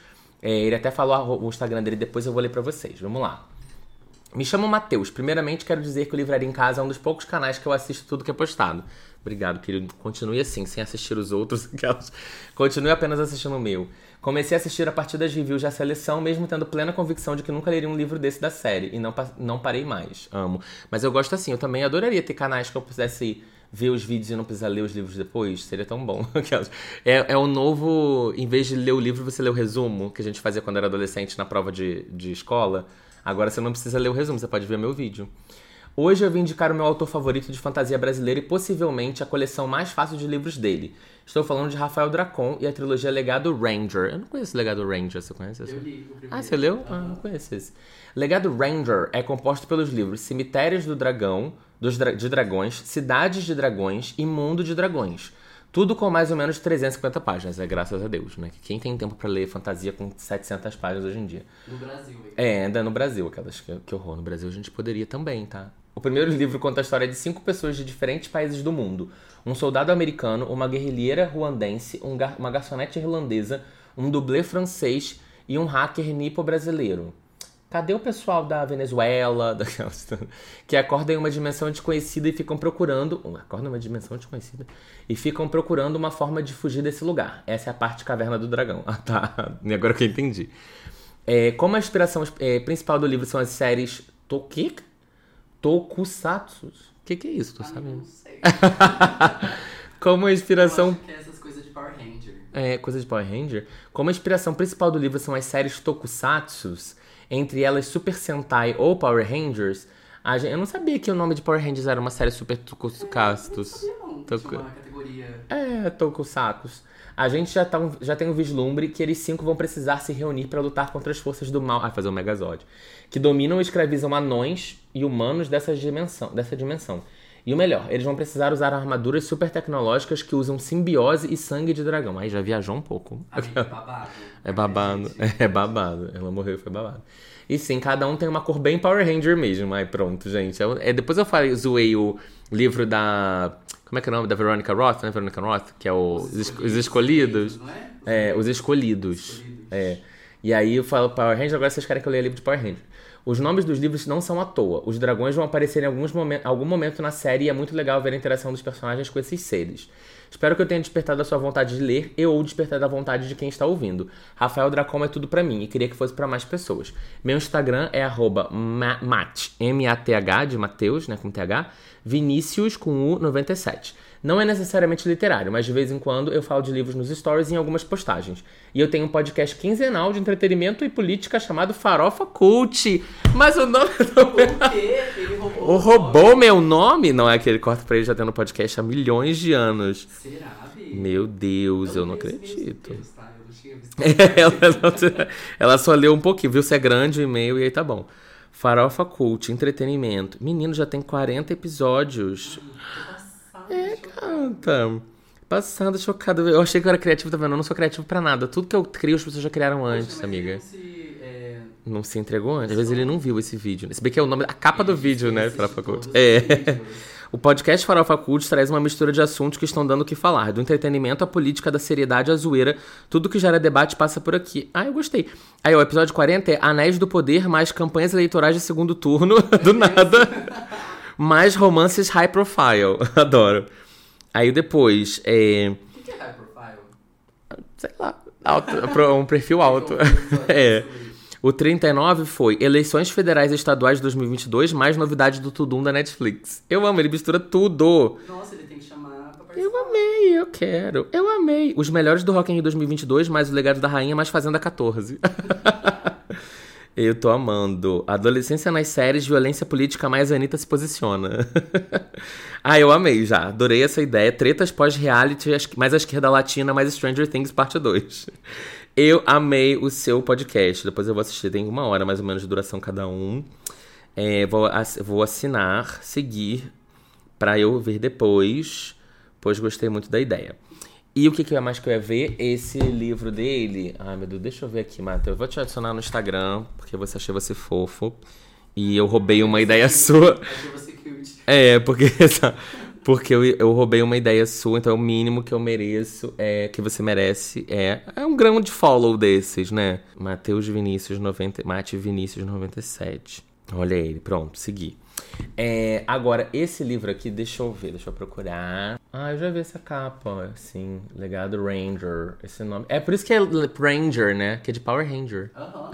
É, ele até falou o Instagram dele, depois eu vou ler pra vocês. Vamos lá. Me chamo Matheus. Primeiramente, quero dizer que o Livraria em Casa é um dos poucos canais que eu assisto tudo que é postado. Obrigado, querido. Continue assim, sem assistir os outros. Continue apenas assistindo o meu. Comecei a assistir a partir das reviews da seleção, mesmo tendo plena convicção de que nunca leria um livro desse da série. E não, não parei mais. Amo. Mas eu gosto assim. Eu também adoraria ter canais que eu pudesse ver os vídeos e não precisar ler os livros depois. Seria tão bom. é, é o novo... Em vez de ler o livro, você lê o resumo, que a gente fazia quando era adolescente na prova de, de escola. Agora você não precisa ler o resumo, você pode ver meu vídeo. Hoje eu vim indicar o meu autor favorito de fantasia brasileira e possivelmente a coleção mais fácil de livros dele. Estou falando de Rafael Dracon e a trilogia Legado Ranger. Eu não conheço Legado Ranger, você conhece? Eu li o primeiro. Ah, você leu? Ah, não conheço esse. Legado Ranger é composto pelos livros Cemitérios do Dragão, dos dra- de Dragões, Cidades de Dragões e Mundo de Dragões. Tudo com mais ou menos trezentas e cinquenta páginas, é graças a Deus, né? Quem tem tempo pra ler fantasia com setecentas páginas hoje em dia? No Brasil, hein? É, ainda no Brasil, aquelas que, que horror. No Brasil a gente poderia também, tá? O primeiro livro conta a história de cinco pessoas de diferentes países do mundo. Um soldado americano, uma guerrilheira ruandense, um gar- uma garçonete irlandesa, um dublê francês e um hacker nipo-brasileiro. Cadê o pessoal da Venezuela, daquelas, que acordam em uma dimensão desconhecida e ficam procurando... Acordam em uma dimensão desconhecida e ficam procurando uma forma de fugir desse lugar. Essa é a parte Caverna do Dragão. Ah, tá. Agora que eu entendi. É, como a inspiração é, principal do livro são as séries Toki... Tokusatsu. O que, que é isso? Tô ah, sabendo. Não sei. Como a inspiração... Eu acho que é essas coisas de Power Ranger. É, coisa de Power Ranger. Como a inspiração principal do livro são as séries Tokusatsu, entre elas Super Sentai ou Power Rangers, a gente... eu não sabia que o nome de Power Rangers era uma série Super Tokusatsu. É, não sabia não. Toku... Tinha uma categoria... É, Tokusatsu. A gente já, tá um, já tem um vislumbre que eles cinco vão precisar se reunir para lutar contra as forças do mal. Ah, fazer o Megazord. Que dominam e escravizam anões e humanos dessa dimensão, dessa dimensão. E o melhor, eles vão precisar usar armaduras super tecnológicas que usam simbiose e sangue de dragão. Aí já viajou um pouco. Amiga, é babado. É babado. É babado. Ela morreu e foi babado. E sim, cada um tem uma cor bem Power Ranger mesmo. Aí pronto, gente. É, depois eu falei, zoei o livro da... Como é que é o nome? Da Veronica Roth, né? Veronica Roth, que é o, os, os, os Escolhidos. Não é? Os é, Os Escolhidos. Escolhidos. É. E aí eu falo Power Ranger, agora vocês querem que eu leia livro de Power Ranger. Os nomes dos livros não são à toa. Os dragões vão aparecer em alguns momen- algum momento na série e é muito legal ver a interação dos personagens com esses seres. Espero que eu tenha despertado a sua vontade de ler e ou despertado a vontade de quem está ouvindo. Rafael Dracon é tudo pra mim e queria que fosse pra mais pessoas. Meu Instagram é arroba mat, M A T H, de Mateus, né, com T H, Vinícius, com U, noventa e sete. Não é necessariamente literário, mas de vez em quando eu falo de livros nos stories e em algumas postagens. E eu tenho um podcast quinzenal de entretenimento e política chamado Farofa Cult. Mas o nome do... O quê? Ele roubou O roubou meu nome? Não, é que ele corta pra ele já tendo podcast há milhões de anos. Será, Bi? Meu Deus, eu, eu não acredito. acredito. Eu não tinha visto. ela, não- ela só leu um pouquinho, viu se é grande o e-mail e aí tá bom. Farofa Cult, entretenimento. Menino, já tem quarenta episódios. É, canta. Passada, chocada. Eu achei que eu era criativo, tá vendo? Eu não sou criativo pra nada. Tudo que eu crio, as pessoas já criaram antes, Poxa, mas amiga. ele não se, é, Não se entregou antes? Às vezes ele não viu esse vídeo. Se bem que é o nome, a capa do ele vídeo, né? assiste Farofa Cult. todos os É. vídeos. O podcast Farofa Cult traz uma mistura de assuntos que estão dando o que falar. Do entretenimento, à política, da seriedade, à zoeira. Tudo que gera debate passa por aqui. Ah, eu gostei. Aí, o episódio quarenta é Anéis do Poder, mais campanhas eleitorais de segundo turno. Do nada. Mais romances high profile. Adoro. Aí depois, é... O que que é high profile? sei lá, alto, um perfil alto. É. O trinta e nove foi Eleições Federais e Estaduais de dois mil e vinte e dois, mais novidade do Tudum da Netflix. Eu amo, ele mistura tudo. Nossa, ele tem que chamar pra participar. Eu amei, eu quero. Eu amei. Os melhores do Rock in Rio dois mil e vinte e dois, mais o Legado da Rainha, mais Fazenda quatorze. Eu tô amando. Adolescência nas séries, violência política, mais a Anitta se posiciona. Ah, eu amei já. Adorei essa ideia. Tretas pós-reality, mais a esquerda latina, mais Stranger Things parte dois. Eu amei o seu podcast. Depois eu vou assistir. Tem uma hora mais ou menos de duração cada um. É, vou, ass- vou assinar, seguir, pra eu ver depois. Pois gostei muito da ideia. E o que, que é mais que eu ia ver? Esse livro dele. Ai, meu Deus, deixa eu ver aqui, Matheus. Eu vou te adicionar no Instagram, porque você achei você fofo. E eu roubei uma ideia sua. Achei você cute. É, porque, Porque eu, eu roubei uma ideia sua, então o mínimo que eu mereço, é que você merece, é, é um grão de follow desses, né? Matheus Vinícius noventa, Mate Vinícius noventa e sete. Olha ele, pronto, segui. É, agora, esse livro aqui, deixa eu ver, deixa eu procurar. Ah, eu já vi essa capa, assim, Legado Ranger, esse nome. É por isso que é Ranger, né? Que é de Power Ranger. Aham.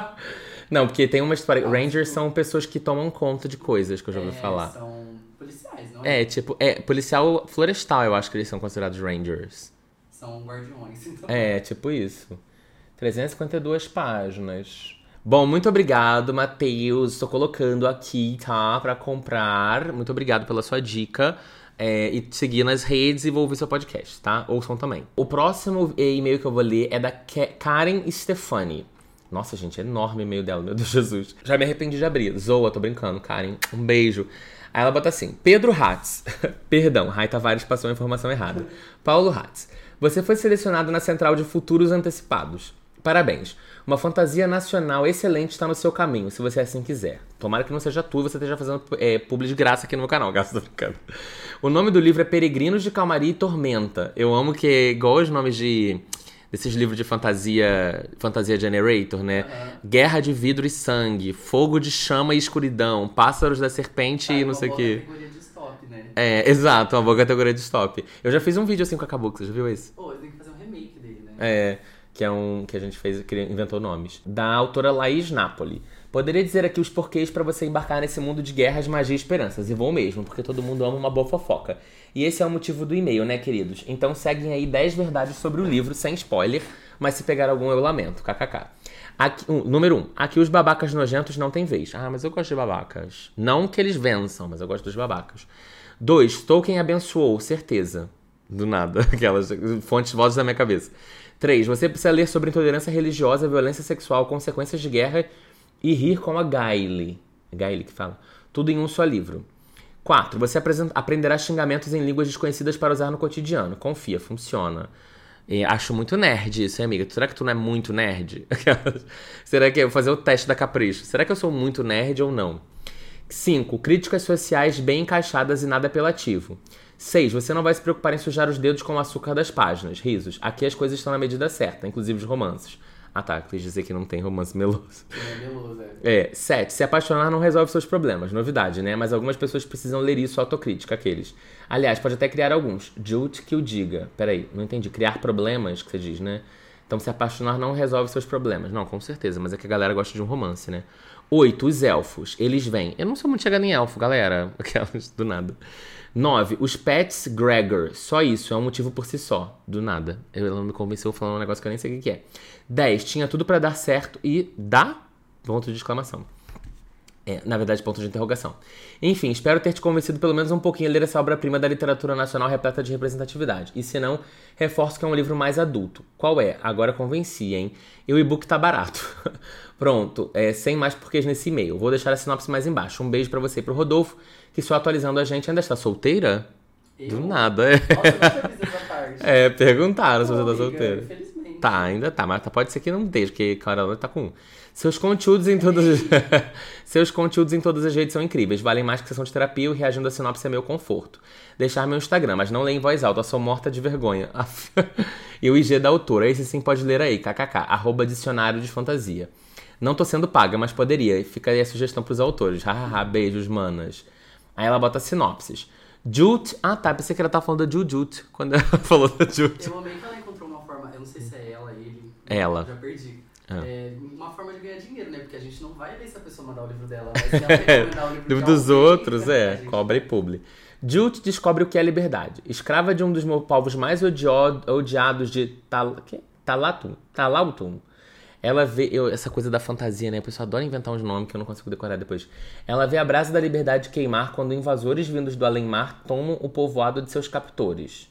Não, porque tem uma história. Ah, Rangers sim. são pessoas que tomam conta de coisas, que eu já ouvi É, falar. São policiais, não É, tipo, é policial florestal, eu acho que eles são considerados Rangers. São guardiões, então. É, tipo isso. trezentas e cinquenta e duas páginas. Bom, muito obrigado, Matheus. Estou colocando aqui, tá? Pra comprar. Muito obrigado pela sua dica. É, e te seguir nas redes e vou ouvir seu podcast, tá? Ouçam também. O próximo e-mail que eu vou ler é da Ke- Karen Stefani. Nossa, gente, é enorme o e-mail dela, meu Deus de Jesus. Já me arrependi de abrir. Zoa, tô brincando, Karen. Um beijo. Aí ela bota assim, Pedro Hatz. Perdão, Rai Tavares passou a informação errada. Paulo Hatz. Você foi selecionado na Central de Futuros Antecipados. Parabéns. Uma fantasia nacional excelente está no seu caminho, se você assim quiser. Tomara que não seja tu e você esteja fazendo é, publi de graça aqui no meu canal, gasto tô brincando. O nome do livro é Peregrinos de Calmaria e Tormenta. Eu amo que é igual os nomes de... desses livros de fantasia, fantasia generator, né? Uhum. Guerra de Vidro e Sangue, Fogo de Chama e Escuridão, Pássaros da Serpente e não sei o quê. Uma boa categoria de stop, né? É, exato, uma boa categoria de stop. Eu já fiz um vídeo assim com a Kabuki, você já viu esse? Pô, tem que fazer um remake dele, né? É, que é um que a gente fez, que inventou nomes. Da autora Laís Napoli. Poderia dizer aqui os porquês pra você embarcar nesse mundo de guerras, magia e esperanças. E vou mesmo, porque todo mundo ama uma boa fofoca. E esse é o motivo do e-mail, né, queridos? Então seguem aí dez verdades sobre o livro, sem spoiler. Mas se pegar algum, eu lamento. Kkk. Aqui, um, número um. Aqui os babacas nojentos não têm vez. Ah, mas eu gosto de babacas. Não que eles vençam, mas eu gosto dos babacas. dois. Tolkien abençoou, certeza. Do nada. Aquelas fontes, vozes da minha cabeça. três. Você precisa ler sobre intolerância religiosa, violência sexual, consequências de guerra e rir com a Gaile. Gaile que fala. Tudo em um só livro. quatro. Você aprenderá xingamentos em línguas desconhecidas para usar no cotidiano. Confia, funciona. E acho muito nerd isso, hein, amiga? Será que tu não é muito nerd? Será que eu vou fazer o teste da Capricho? Será que eu sou muito nerd ou não? cinco. Críticas sociais bem encaixadas e nada apelativo. seis. Você não vai se preocupar em sujar os dedos com o açúcar das páginas. Risos. Aqui as coisas estão na medida certa, inclusive os romances. Ah tá, quis dizer que não tem romance meloso. É meloso, é. É, sete. Se apaixonar não resolve seus problemas. Novidade, né? Mas algumas pessoas precisam ler isso, autocrítica, aqueles. Aliás, pode até criar alguns. Jute que o diga. Peraí, não entendi. Criar problemas, que você diz, né? Então, se apaixonar não resolve seus problemas. Não, com certeza, mas é que a galera gosta de um romance, né? oito. Os elfos. Eles vêm. Eu não sou muito chegada em elfo, galera. Aquelas do nada. nove. Os pets Gregor. Só isso, é um motivo por si só. Do nada. Ela não me convenceu falando um negócio que eu nem sei o que é. dez. Tinha tudo pra dar certo e dá? Ponto de exclamação. É, na verdade, ponto de interrogação. Enfim, espero ter te convencido pelo menos um pouquinho a ler essa obra-prima da literatura nacional repleta de representatividade. E se não, reforço que é um livro mais adulto. Qual é? Agora convenci, hein? E o e-book tá barato. Pronto, é, sem mais porquês nesse e-mail. Vou deixar a sinopse mais embaixo. Um beijo pra você e pro Rodolfo, que só atualizando a gente ainda está solteira? Eu? Do nada, é. Nossa, eu não tinha visto essa parte. É, perguntaram se Pô, você tá amiga, solteira. Infelizmente. Tá, ainda tá, mas pode ser que não esteja, porque Carol tá com um. Seus conteúdos em todas as... Seus conteúdos em todas as redes são incríveis. Valem mais que sessão de terapia e reagindo a sinopse é meu conforto. Deixar meu Instagram, mas não leia em voz alta, eu sou morta de vergonha. E o I G da autora, esse sim pode ler aí, kkk, arroba dicionário de fantasia. Não tô sendo paga, mas poderia. Fica aí a sugestão pros autores. Hahaha, beijos, manas. Aí ela bota sinopses. Jute... Ah, tá, pensei que ela tava falando da Jujut, quando ela falou da Jute. Eu amei que ela encontrou uma forma, eu não sei se é ela, ele... Ela. Eu já perdi. Ah. É, uma forma de ganhar dinheiro, né? Porque a gente não vai ver se a pessoa mandar o livro dela, mas se ela recomendar o livro de Dos alguém, outros, né, é. a gente- Cobra e publi. Jute descobre o que é liberdade. Escrava de um dos meus povos mais odio- odiados de Tal... quê? Talatum. Talautum. Ela vê... Eu, essa coisa da fantasia, né? A pessoa adora inventar uns nomes que eu não consigo decorar depois. Ela vê a brasa da liberdade queimar quando invasores vindos do além-mar tomam o povoado de seus captores.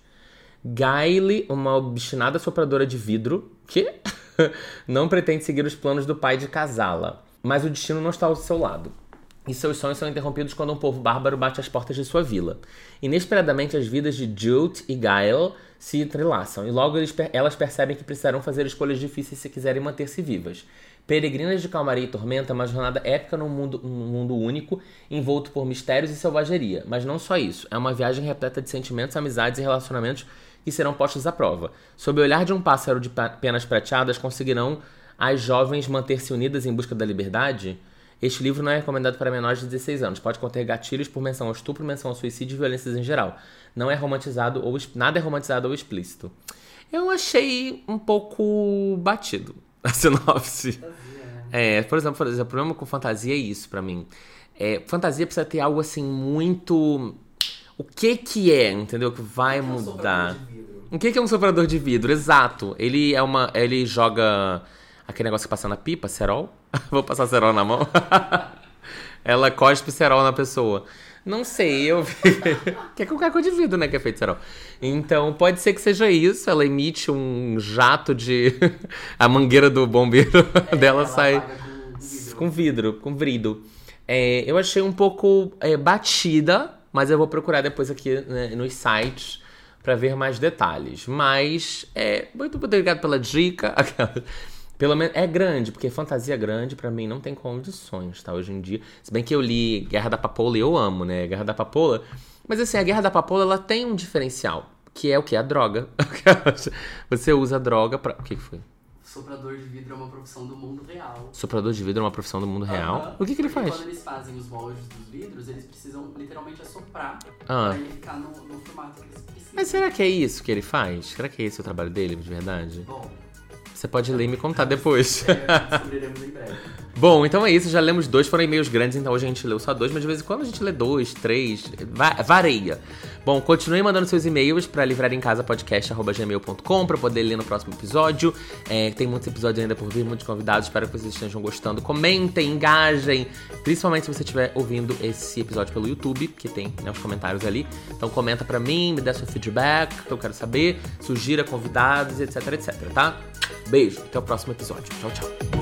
Gaile, uma obstinada sopradora de vidro, que não pretende seguir os planos do pai de casá-la. Mas o destino não está ao seu lado. E seus sonhos são interrompidos quando um povo bárbaro bate às portas de sua vila. Inesperadamente, as vidas de Jute e Gael se entrelaçam, e logo eles, elas percebem que precisarão fazer escolhas difíceis se quiserem manter-se vivas. Peregrinas de Calmaria e Tormenta é uma jornada épica num mundo, num mundo único, envolto por mistérios e selvageria. Mas não só isso, é uma viagem repleta de sentimentos, amizades e relacionamentos que serão postos à prova. Sob o olhar de um pássaro de penas prateadas, conseguirão as jovens manter-se unidas em busca da liberdade? Este livro não é recomendado para menores de dezesseis anos. Pode conter gatilhos por menção ao estupro, menção ao suicídio e violências em geral. Não é romantizado ou nada é romantizado ou explícito. Eu achei um pouco batido a sinopse. É, por exemplo, por exemplo, o problema com fantasia é isso pra mim. É, fantasia precisa ter algo assim muito... O que que é, entendeu? Que vai mudar. O que que é um soprador de vidro? Exato. Ele é uma... Ele joga aquele negócio que passa na pipa, cerol. Vou passar cerol na mão. Ela cospe cerol na pessoa. Não sei, eu vi. Que é qualquer coisa de vidro, né? Que é feito cerol. Então, pode ser que seja isso. Ela emite um jato de... A mangueira do bombeiro é, dela sai com vidro, com vidro. É, eu achei um pouco é, batida, mas eu vou procurar depois aqui, né, nos sites pra ver mais detalhes. Mas, é, muito obrigado pela dica. Pelo menos é grande, porque fantasia grande pra mim não tem condições, tá? Hoje em dia. Se bem que eu li Guerra da Papoula e eu amo, né? Guerra da Papoula. Mas assim, a Guerra da Papoula, ela tem um diferencial. Que é o quê? A droga. Você usa a droga pra... O que que foi? Soprador de vidro é uma profissão do mundo real. Soprador de vidro é uma profissão do mundo real? Uhum. O que que ele Porque faz? quando eles fazem os moldes dos vidros, eles precisam literalmente assoprar Ah. pra ele ficar no, no formato que eles precisam. Mas será que é isso que ele faz? Será que é esse o trabalho dele, de verdade? Bom, Você pode ler e me contar depois. é, descobriremos em breve. Bom, então é isso. Já lemos dois, foram e-mails grandes, então hoje a gente leu só dois, mas de vez em quando a gente lê dois, três, va- varia. Bom, continue mandando seus e-mails pra livrarencasapodcast arroba gmail ponto com pra poder ler no próximo episódio. É, tem muitos episódios ainda por vir, muitos convidados. Espero que vocês estejam gostando. Comentem, engajem. Principalmente se você estiver ouvindo esse episódio pelo YouTube, que tem, né, os comentários ali. Então comenta pra mim, me dê seu feedback, que eu quero saber. Sugira convidados, etc, etc, tá? Beijo, até o próximo episódio. Tchau, tchau.